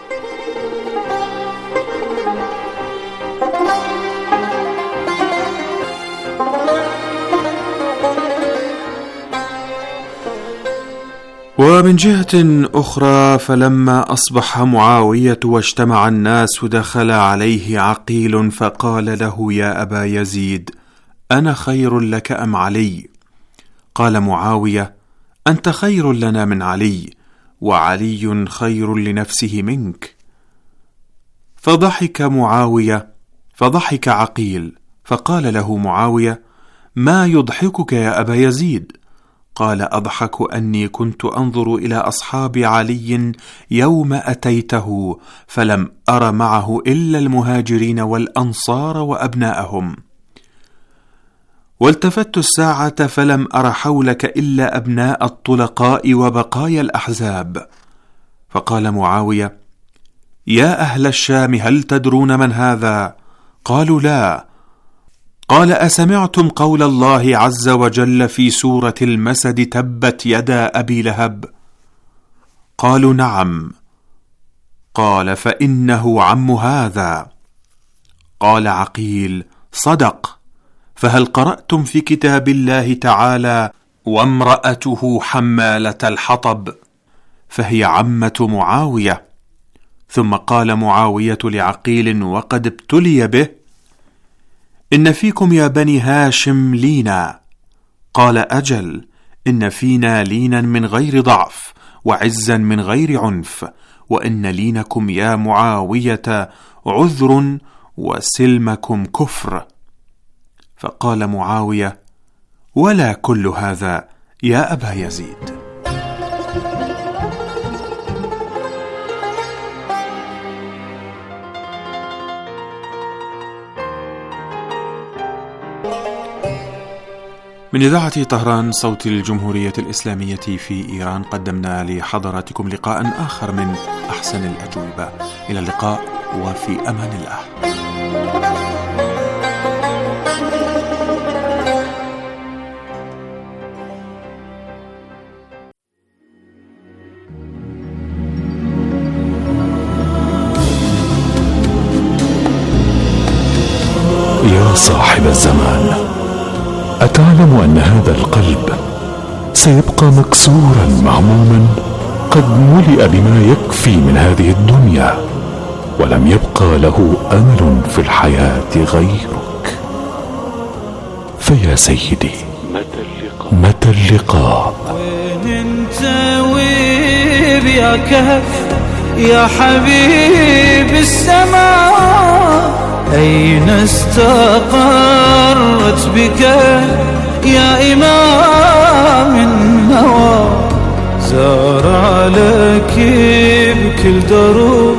[SPEAKER 14] ومن جهة أخرى، فلما أصبح معاوية واجتمع الناس دخل عليه عقيل فقال له: يا أبا يزيد، أنا خير لك أم علي؟ قال معاوية: أنت خير لنا من علي، وعلي خير لنفسه منك. فضحك معاوية فضحك عقيل، فقال له معاوية: ما يضحكك يا أبا يزيد؟ قال: أضحك أني كنت أنظر إلى أصحاب علي يوم أتيته فلم أر معه إلا المهاجرين والأنصار وأبناءهم، والتفت الساعة فلم أر حولك إلا أبناء الطلقاء وبقايا الأحزاب. فقال معاوية: يا أهل الشام، هل تدرون من هذا؟ قالوا: لا. قال: أسمعتم قول الله عز وجل في سورة المسد: تبت يدا أبي لهب؟ قالوا: نعم. قال: فإنه عم هذا. قال عقيل: صدق. فهل قرأتم في كتاب الله تعالى: وامرأته حمالة الحطب؟ فهي عمة معاوية. ثم قال معاوية لعقيل وقد ابتلي به: إن فيكم يا بني هاشم لينا. قال: أجل، إن فينا لينا من غير ضعف، وعزا من غير عنف، وإن لينكم يا معاوية عذر، وسلمكم كفر. فقال معاوية: ولا كل هذا يا أبا يزيد. من إذاعة طهران صوت الجمهورية الإسلامية في إيران، قدمنا لحضراتكم لقاء آخر من أحسن الأجوبة. إلى اللقاء وفي أمان الله.
[SPEAKER 12] يا صاحب الزمان، أتعلم أن هذا القلب سيبقى مكسورا مهموما، قد ملئ بما يكفي من هذه الدنيا، ولم يبقى له أمل في الحياة غيرك. فيا سيدي، متى اللقاء؟
[SPEAKER 11] وين انت وين يا كهف يا حبيب السماء؟ أين استقرت بك يا إمام النوى، زارع لك بكل دروب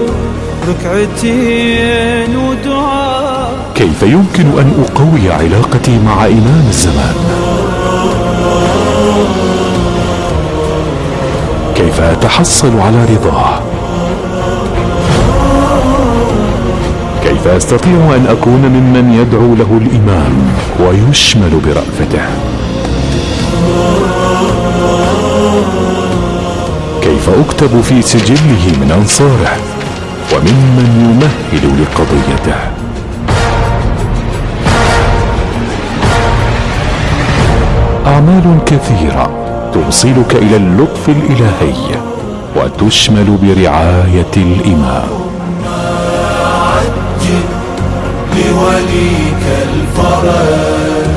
[SPEAKER 11] ركعتين ودعاء.
[SPEAKER 15] كيف يمكن أن أقوي علاقتي مع إمام الزمان؟ كيف أتحصل على رضاه؟ كيف أستطيع أن أكون ممن يدعو له الإمام ويشمل برأفته؟ كيف أكتب في سجله من أنصاره وممن يمهل لقضيته؟ أعمال كثيرة توصلك إلى اللطف الإلهي وتشمل برعاية الإمام.
[SPEAKER 8] لوليك الفرج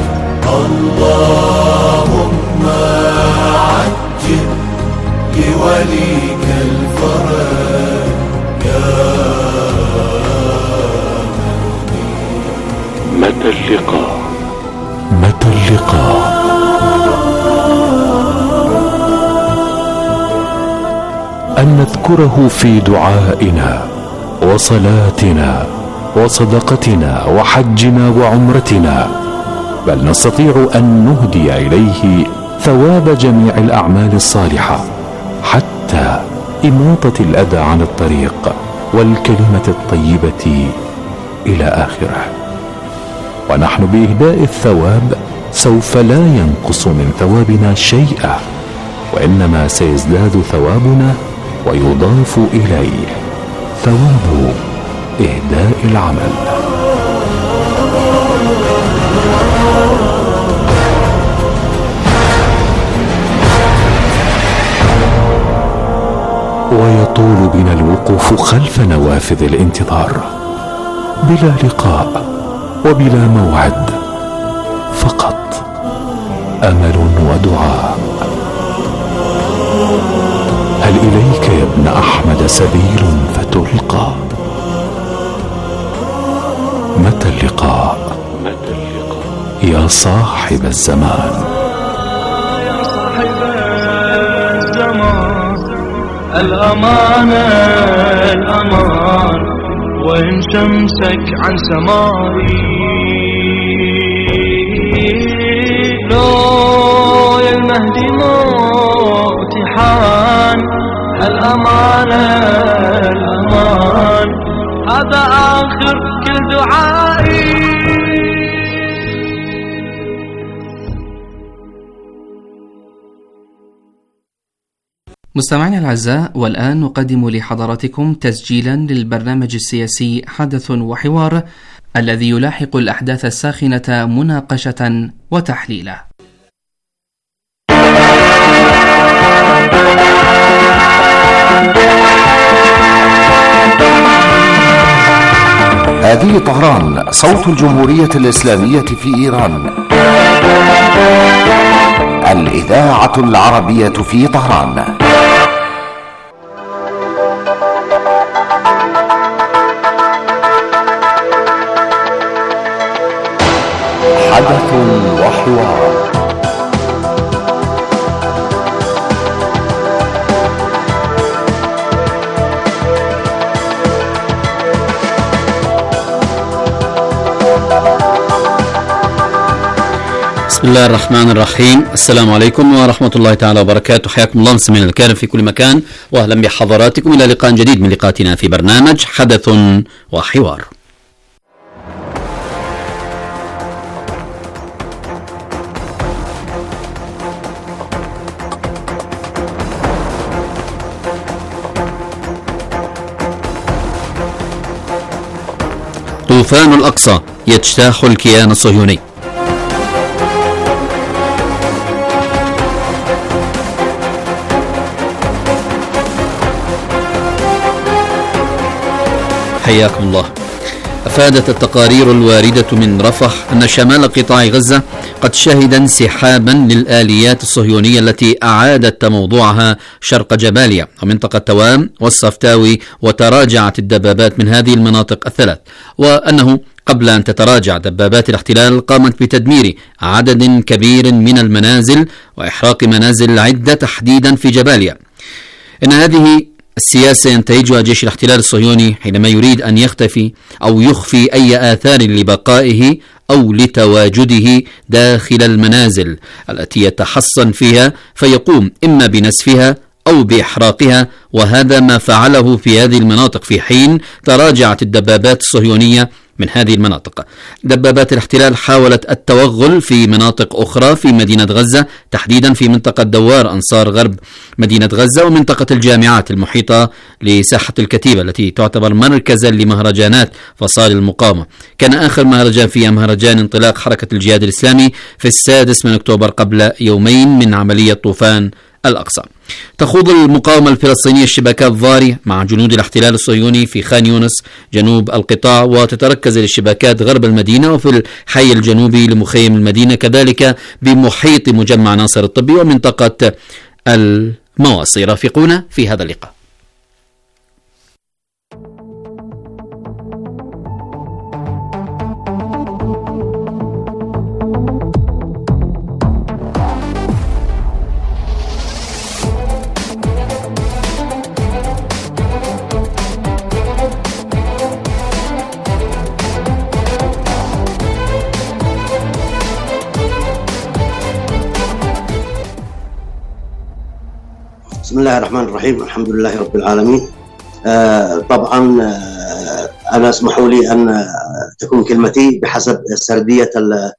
[SPEAKER 8] اللهم عجل لوليك الفرج يا
[SPEAKER 15] متى اللقاء؟ متى اللقاء؟ أن نذكره في دعائنا وصلاتنا وصدقتنا وحجنا وعمرتنا، بل نستطيع أن نهدي إليه ثواب جميع الأعمال الصالحة، حتى إماطة الأذى عن الطريق والكلمة الطيبة إلى آخره. ونحن بإهداء الثواب سوف لا ينقص من ثوابنا شيئا، وإنما سيزداد ثوابنا ويضاف إليه ثواب إهداء العمل. ويطول بنا الوقوف خلف نوافذ الانتظار بلا لقاء وبلا موعد، فقط أمل ودعاء. هل إليك يا ابن أحمد سبيل فتلقى؟ متى اللقاء؟ متى اللقاء يا صاحب الزمان؟
[SPEAKER 11] يا صاحب الزمان الأمانة الأمان، وإن شمسك عن سماري لو يا المهدي موتحان. الأمانة الأمان هذا آخر كل دعائي.
[SPEAKER 16] مستمعينا الأعزاء، والآن نقدم لحضراتكم تسجيلا للبرنامج السياسي حدث وحوار، الذي يلاحق الأحداث الساخنة مناقشة وتحليلا.
[SPEAKER 17] هذه طهران، صوت الجمهورية الإسلامية في إيران، الإذاعة العربية في طهران. حدث وحوار.
[SPEAKER 18] بسم الله الرحمن الرحيم. السلام عليكم ورحمة الله تعالى وبركاته. حياكم الله مستمعينا الكرام في كل مكان، وأهلا بحضراتكم إلى لقاء جديد من لقاءاتنا في برنامج حدث وحوار. طوفان الأقصى يجتاح الكيان الصهيوني. حياكم الله. أفادت التقارير الواردة من رفح أن شمال قطاع غزة قد شهد انسحابا للآليات الصهيونية التي أعادت تموضعها شرق جباليا ومنطقة توام والصفتاوي، وتراجعت الدبابات من هذه المناطق الثلاث، وأنه قبل أن تتراجع دبابات الاحتلال قامت بتدمير عدد كبير من المنازل وإحراق منازل عدة تحديدا في جباليا. إن هذه السياسة ينتهجها جيش الاحتلال الصهيوني حينما يريد أن يختفي أو يخفي أي آثار لبقائه أو لتواجده داخل المنازل التي يتحصن فيها، فيقوم إما بنسفها أو بإحراقها، وهذا ما فعله في هذه المناطق في حين تراجعت الدبابات الصهيونية من هذه المناطق. دبابات الاحتلال حاولت التوغل في مناطق أخرى في مدينة غزة، تحديدا في منطقة دوار أنصار غرب مدينة غزة ومنطقة الجامعات المحيطة لساحة الكتيبة التي تعتبر مركزا لمهرجانات فصائل المقاومة. كان آخر مهرجان فيها مهرجان انطلاق حركة الجهاد الإسلامي في السادس من أكتوبر قبل يومين من عملية طوفان الأقصى. تخوض المقاومة الفلسطينية الشباكات ضارية مع جنود الاحتلال الصهيوني في خان يونس جنوب القطاع، وتتركز الشباكات غرب المدينة وفي الحي الجنوبي لمخيم المدينة، كذلك بمحيط مجمع ناصر الطبي ومنطقة المواصي. رافقونا في هذا اللقاء.
[SPEAKER 19] بسم الله الرحمن الرحيم، الحمد لله رب العالمين. آه طبعا آه أنا اسمحوا لي أن تكون كلمتي بحسب سردية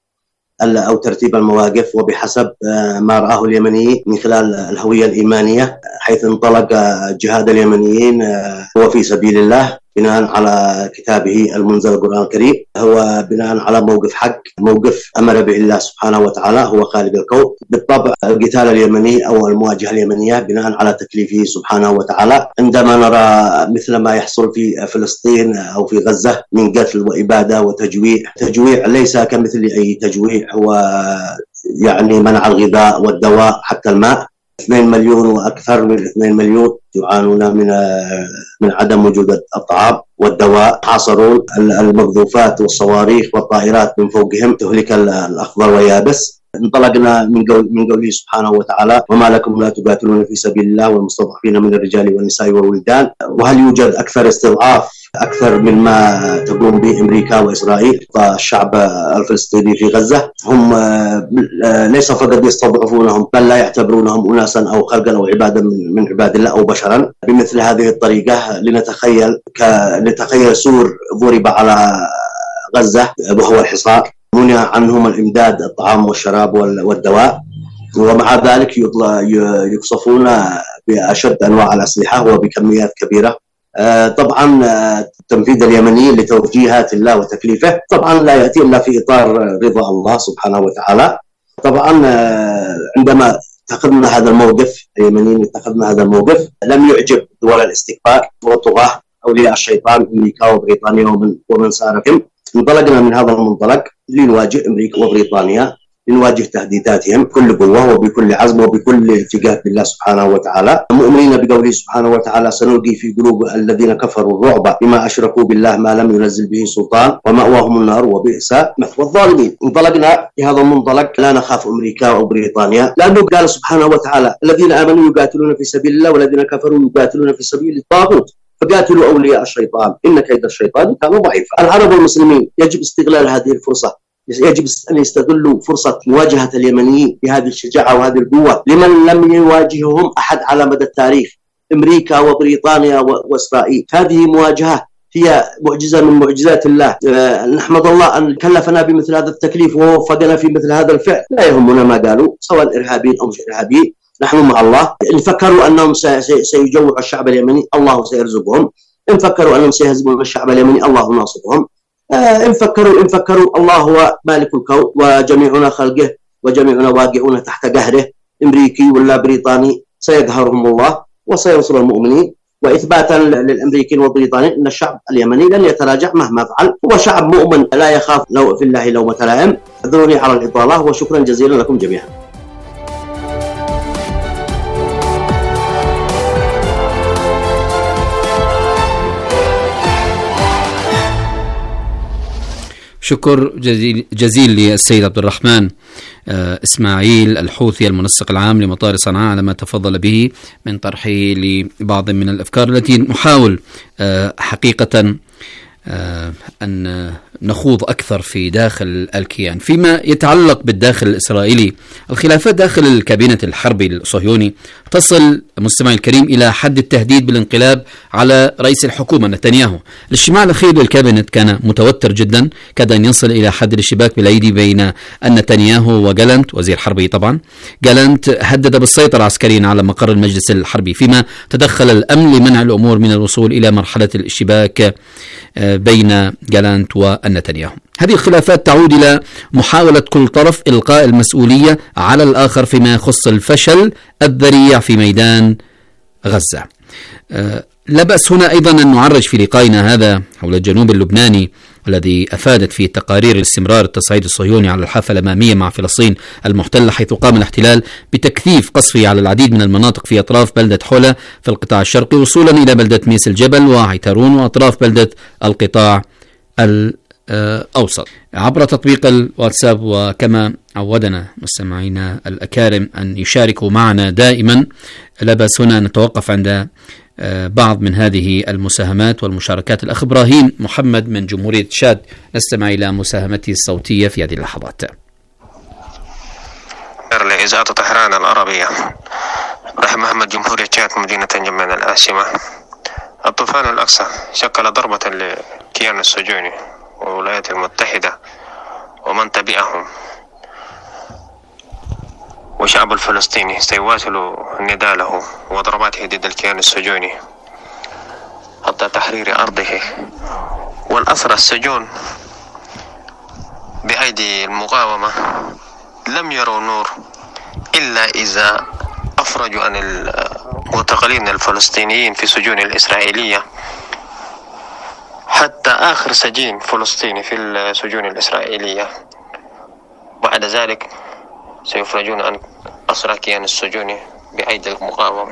[SPEAKER 19] أو ترتيب المواقف وبحسب آه ما رآه اليمنيين من خلال الهوية الإيمانية، حيث انطلق جهاد اليمنيين آه هو في سبيل الله بناء على كتابه المنزل القرآن الكريم، هو بناء على موقف حق، موقف أمر به الله سبحانه وتعالى، هو خالق الكون. بالطبع القتال اليمني أو المواجهة اليمنية بناء على تكليفه سبحانه وتعالى. عندما نرى مثل ما يحصل في فلسطين أو في غزة من قتل وإبادة وتجويع، تجويع ليس كمثل أي تجويع، هو يعني منع الغذاء والدواء حتى الماء. اثنين مليون وأكثر من اثنين مليون يعانون من من عدم وجود الطعام والدواء، حاصرون المقذوفات والصواريخ والطائرات من فوقهم تهلك الأخضر واليابس. انطلقنا من قول من قوله سبحانه وتعالى: وما لكم لا تقاتلون في سبيل الله والمستضعفين من الرجال والنساء والولدان. وهل يوجد أكثر استضعاف أكثر مما تقوم به أمريكا وإسرائيل الشعب الفلسطيني في غزة؟ هم ليس فقط يستضعفونهم، بل لا يعتبرونهم أناسا أو خلقا أو عبادا من عباد الله أو بشرا. بمثل هذه الطريقة لنتخيل لنتخيل سور ضرب على غزة وهو الحصار، منع عنهم الإمداد الطعام والشراب والدواء، ومع ذلك يقصفون بأشد أنواع الأسلحة وبكميات كبيرة. طبعا تنفيذ اليمنيين لتوجيهات الله وتكليفه طبعا لا يأتي إلا في إطار رضا الله سبحانه وتعالى. طبعا عندما اتخذنا هذا الموقف، اليمنيين اتخذنا هذا الموقف، لم يعجب دول الاستكبار والطغاة أولياء الشيطان أمريكا وبريطانيا ومن, ومن سارهم. انطلقنا من هذا المنطلق لنواجه أمريكا وبريطانيا، لنواجه تهديداتهم بكل قوة وبكل عزم وبكل التجاه بالله سبحانه وتعالى، مؤمنين بقوله سبحانه وتعالى: سنلقي في قلوب الذين كفروا الرعب بما أشركوا بالله ما لم ينزل به سلطان ومأواهم النار وبئس مثوى الظالمين. انطلقنا بهذا المنطلق، لا نخاف أمريكا أو بريطانيا، لأنه قال سبحانه وتعالى: الذين آمنوا يقاتلون في سبيل الله والذين كفروا يقاتلون في سبيل الطاغوت فقاتلوا أولياء الشيطان إن كيد الشيطان كان ضعيفا. العرب والمسلمين يجب استغلال هذه الفرصة، يجب أن يستغلوا فرصة مواجهة اليمنيين بهذه الشجاعة وهذه القوة لمن لم يواجههم أحد على مدى التاريخ، أمريكا وبريطانيا وإسرائيل. هذه مواجهة هي معجزة من معجزات الله. أه نحمد الله أن كلفنا بمثل هذا التكليف ووفقنا في مثل هذا الفعل. لا يهمنا ما قالوا، سواء إرهابيين أو مش إرهابيين، نحن مع الله. إن فكروا أنهم سيجوعوا الشعب اليمني الله سيرزقهم، إن فكروا أنهم سيهزمون الشعب اليمني الله ناصرهم، إن فكروا إن فكروا الله هو مالك الكون وجميعنا خلقه وجميعنا واقعون تحت قهره، أمريكي ولا بريطاني سيقهرهم الله وسينصر المؤمنين. وإثباتا للأمريكيين والبريطانيين أن الشعب اليمني لن يتراجع مهما فعل، هو شعب مؤمن لا يخاف لو في الله لومة لائم. اعذروني على الإطالة وشكرا جزيلا لكم جميعا.
[SPEAKER 18] شكر جزيل, جزيل للسيد عبد الرحمن إسماعيل الحوثي المنسق العام لمطار صنعاء على ما تفضل به من طرحه لبعض من الأفكار التي نحاول حقيقة أن نخوض أكثر في داخل الكيان. فيما يتعلق بالداخل الإسرائيلي، الخلافات داخل الكابينة الحربي الصهيوني تصل مستمعي الكريم إلى حد التهديد بالانقلاب على رئيس الحكومة نتنياهو. الاجتماع الأخير للكابينت كان متوتر جدا، كاد أن يصل إلى حد الاشتباك بالأيدي بين نتنياهو وجالنت وزير حربه. طبعا جالنت هدد بالسيطرة عسكريا على مقر المجلس الحربي، فيما تدخل الأمن لمنع الأمور من الوصول إلى مرحلة الاشتباك بين جالنت ونتنياهو. هذه الخلافات تعود إلى محاولة كل طرف إلقاء المسؤولية على الآخر فيما يخص الفشل الذريع في ميدان غزة. أه لا بأس هنا أيضا أن نعرج في لقائنا هذا حول الجنوب اللبناني الذي أفادت فيه تقارير استمرار التصعيد الصهيوني على الحافة الأمامية مع فلسطين المحتلة، حيث قام الاحتلال بتكثيف قصفه على العديد من المناطق في أطراف بلدة حولة في القطاع الشرقي وصولا إلى بلدة ميس الجبل وعيتارون وأطراف بلدة القطاع الأوسط عبر تطبيق الواتساب. وكما عودنا مستمعينا الأكارم أن يشاركوا معنا دائما، لا بأس هنا نتوقف عند بعض من هذه المساهمات والمشاركات. الأخ إبراهيم محمد من جمهورية تشاد، نستمع إلى مساهمته الصوتية في هذه اللحظات.
[SPEAKER 20] لإذاعة طهران العربية، إبراهيم محمد جمهورية تشاد مدينة جمان العاصمة. الطوفان الأقصى شكل ضربة للكيان الصهيوني والولايات المتحدة ومن تبعهم، والشعب الفلسطيني سيواصل النداء له وضرباته ضد الكيان الصهيوني حتى تحرير أرضه. والأسرى السجون بأيدي المقاومة لم يروا نور إلا إذا أفرجوا عن المعتقلين الفلسطينيين في السجون الإسرائيلية. حتى آخر سجين فلسطيني في السجون الإسرائيلية، بعد ذلك سيفرجون عن أسرى كيان السجون بأيدي المقاومة.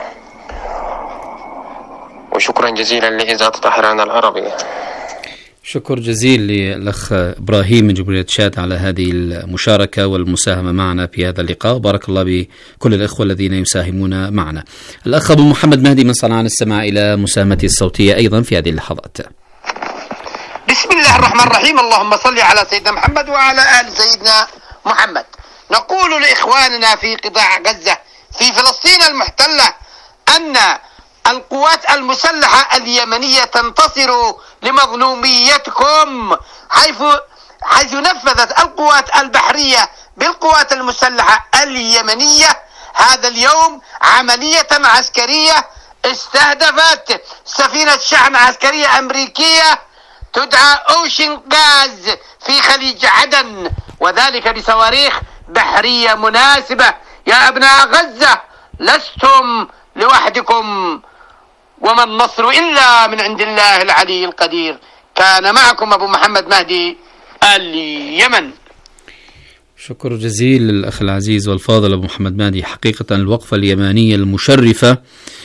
[SPEAKER 20] وشكرا جزيلا لإذاعة طهران العربية.
[SPEAKER 18] شكر جزيل للأخ إبراهيم من جمهورية تشاد على هذه المشاركة والمساهمة معنا في هذا اللقاء. بارك الله بكل الإخوة الذين يساهمون معنا. الأخ أبو محمد مهدي من صنعاء، نستمع إلى مساهمته الصوتية أيضا في هذه اللحظات.
[SPEAKER 21] بسم الله الرحمن الرحيم، اللهم صل على سيدنا محمد وعلى آل سيدنا محمد. نقول لإخواننا في قطاع غزة في فلسطين المحتلة أن القوات المسلحة اليمنية تنتصر لمظلوميتكم، حيث حيث نفذت القوات البحرية بالقوات المسلحة اليمنية هذا اليوم عملية عسكرية استهدفت سفينة شحن عسكرية أمريكية تدعى أوشن غاز في خليج عدن، وذلك بصواريخ بحرية مناسبة. يا أبناء غزة لستم لوحدكم، وما النصر إلا من عند الله العلي القدير. كان معكم أبو محمد مهدي اليمن.
[SPEAKER 18] شكر جزيل للأخ العزيز والفاضل أبو محمد مهدي. حقيقة الوقفة اليمانية المشرفة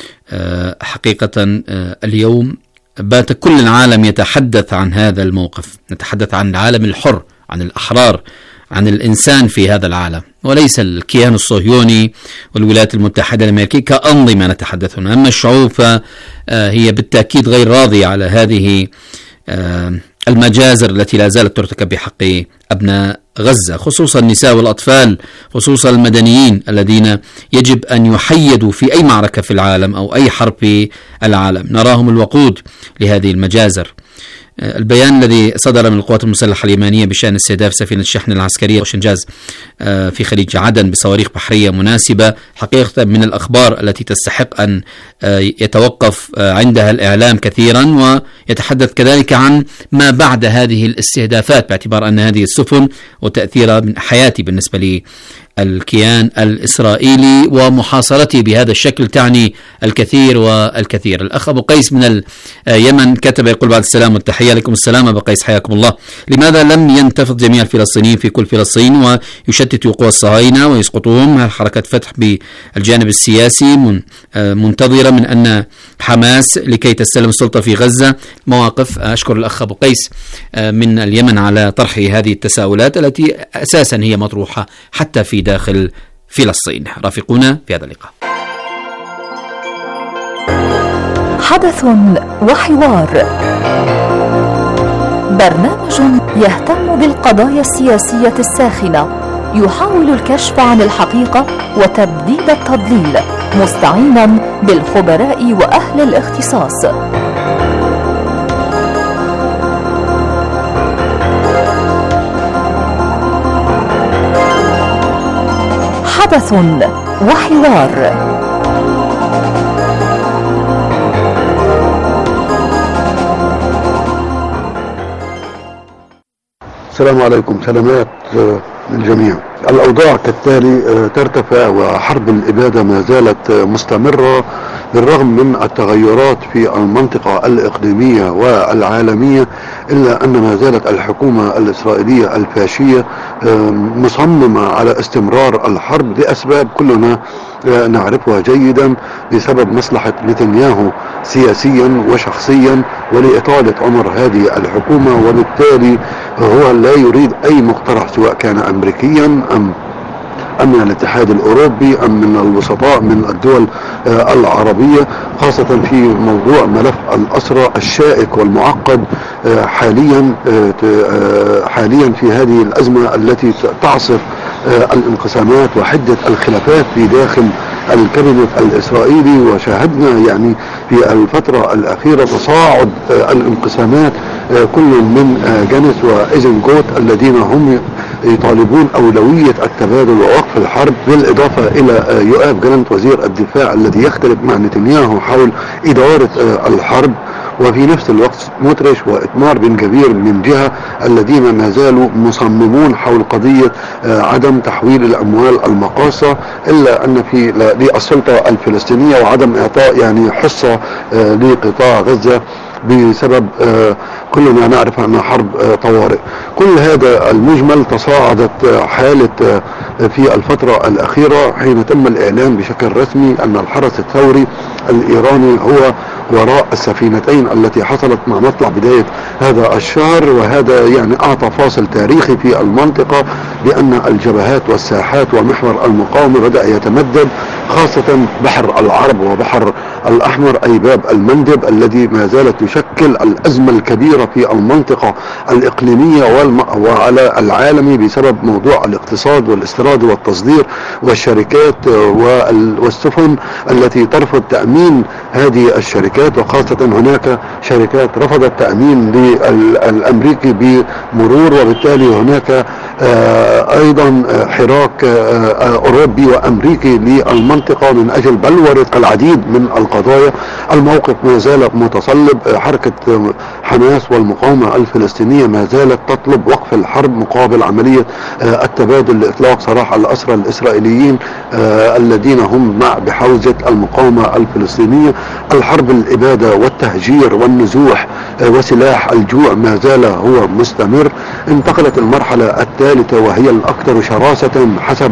[SPEAKER 18] حقيقة اليوم بات كل العالم يتحدث عن هذا الموقف، نتحدث عن العالم الحر، عن الأحرار، عن الإنسان في هذا العالم، وليس الكيان الصهيوني والولايات المتحدة الأمريكية كأنظمة نتحدث عنها. أما الشعوب فهي بالتأكيد غير راضية على هذه المجازر التي لا زالت ترتكب بحق أبناء غزة، خصوصا النساء والأطفال، خصوصا المدنيين الذين يجب أن يحيدوا في أي معركة في العالم أو أي حرب في العالم. نراهم الوقود لهذه المجازر. البيان الذي صدر من القوات المسلحة اليمنية بشأن استهداف سفينة الشحن العسكرية أوشنجاز في خليج عدن بصواريخ بحرية مناسبة حقيقة من الأخبار التي تستحق أن يتوقف عندها الإعلام كثيرا، ويتحدث كذلك عن ما بعد هذه الاستهدافات باعتبار أن هذه السفن وتأثيرها من حياتي بالنسبة الكيان الإسرائيلي ومحاصرته بهذا الشكل تعني الكثير والكثير. الأخ أبو قيس من اليمن كتب يقول: بعد السلام والتحية. عليكم السلام أبو قيس، حياكم الله. لماذا لم ينتفض جميع الفلسطينيين في كل فلسطين ويشتتوا قوى الصهاينة ويسقطوهم؟ هل حركة فتح بالجانب السياسي منتظرة من أن حماس لكي تستلم السلطة في غزة؟ مواقف. أشكر الأخ أبو قيس من اليمن على طرح هذه التساؤلات التي أساسا هي مطروحة حتى في داخل فلسطين. رافقونا في هذا اللقاء.
[SPEAKER 1] حدث وحوار، برنامج يهتم بالقضايا السياسية الساخنة، يحاول الكشف عن الحقيقة وتبديد التضليل، مستعينا بالخبراء وأهل الاختصاص. حدث وحوار.
[SPEAKER 22] السلام عليكم، سلامات للجميع. الأوضاع كالتالي ترتفع، وحرب الإبادة ما زالت مستمرة بالرغم من التغيرات في المنطقة الإقليمية والعالمية، إلا أن ما زالت الحكومة الإسرائيلية الفاشية مصممة على استمرار الحرب لأسباب كلنا نعرفها جيدا، بسبب مصلحة نتنياهو سياسيا وشخصيا ولإطالة عمر هذه الحكومة، وبالتالي هو لا يريد أي مقترح سواء كان أمريكيا أم أم من الاتحاد الأوروبي أم من الوسطاء من الدول العربية، خاصة في موضوع ملف الأسرى الشائك والمعقد حاليا حاليا في هذه الأزمة التي تعصف الانقسامات وحدة الخلافات في داخل الكابينت الإسرائيلي. وشاهدنا يعني في الفترة الأخيرة تصاعد الانقسامات، كل من جانس وإيزنجوت الذين هم يطالبون أولوية التبادل ووقف الحرب، بالإضافة إلى يؤاب جالنت وزير الدفاع الذي يختلف مع نتنياهو حول إدارة الحرب، وفي نفس الوقت سموتريش وإتمار بن جبير من جهة الذين ما زالوا مصممون حول قضية عدم تحويل الأموال المقاصة، إلا أن في للسلطة الفلسطينية وعدم إعطاء يعني حصة لقطاع غزة بسبب كلنا نعرف أنها حرب طوارئ. كل هذا المجمل تصاعدت حالة في الفترة الأخيرة حين تم الإعلان بشكل رسمي أن الحرس الثوري الإيراني هو وراء السفينتين التي حصلت مع مطلع بداية هذا الشهر، وهذا يعني أعطى فاصل تاريخي في المنطقة بأن الجبهات والساحات ومحور المقاومة بدأ يتمدد، خاصة بحر العرب وبحر الأحمر أي باب المندب الذي ما زالت تشكل الأزمة الكبيرة في المنطقة الإقليمية وعلى العالمي بسبب موضوع الاقتصاد والاستيراد والتصدير والشركات والسفن التي ترفض تأمين هذه الشركات، وخاصة هناك شركات رفضت تأمين للأمريكي بمرور، وبالتالي هناك أيضا حراك أوروبي وأمريكي للمنطقة من أجل بلورة العديد من القضايا. الموقف ما زال متصلب، حركة حماس والمقاومة الفلسطينية ما زالت تطلب وقف الحرب مقابل عملية التبادل لإطلاق سراح الأسرى الإسرائيليين الذين هم مع بحوزة المقاومة الفلسطينية. الحرب الإبادة والتهجير والنزوح وسلاح الجوع ما زال هو مستمر. انتقلت المرحلة الثالثة وهي الأكثر شراسة حسب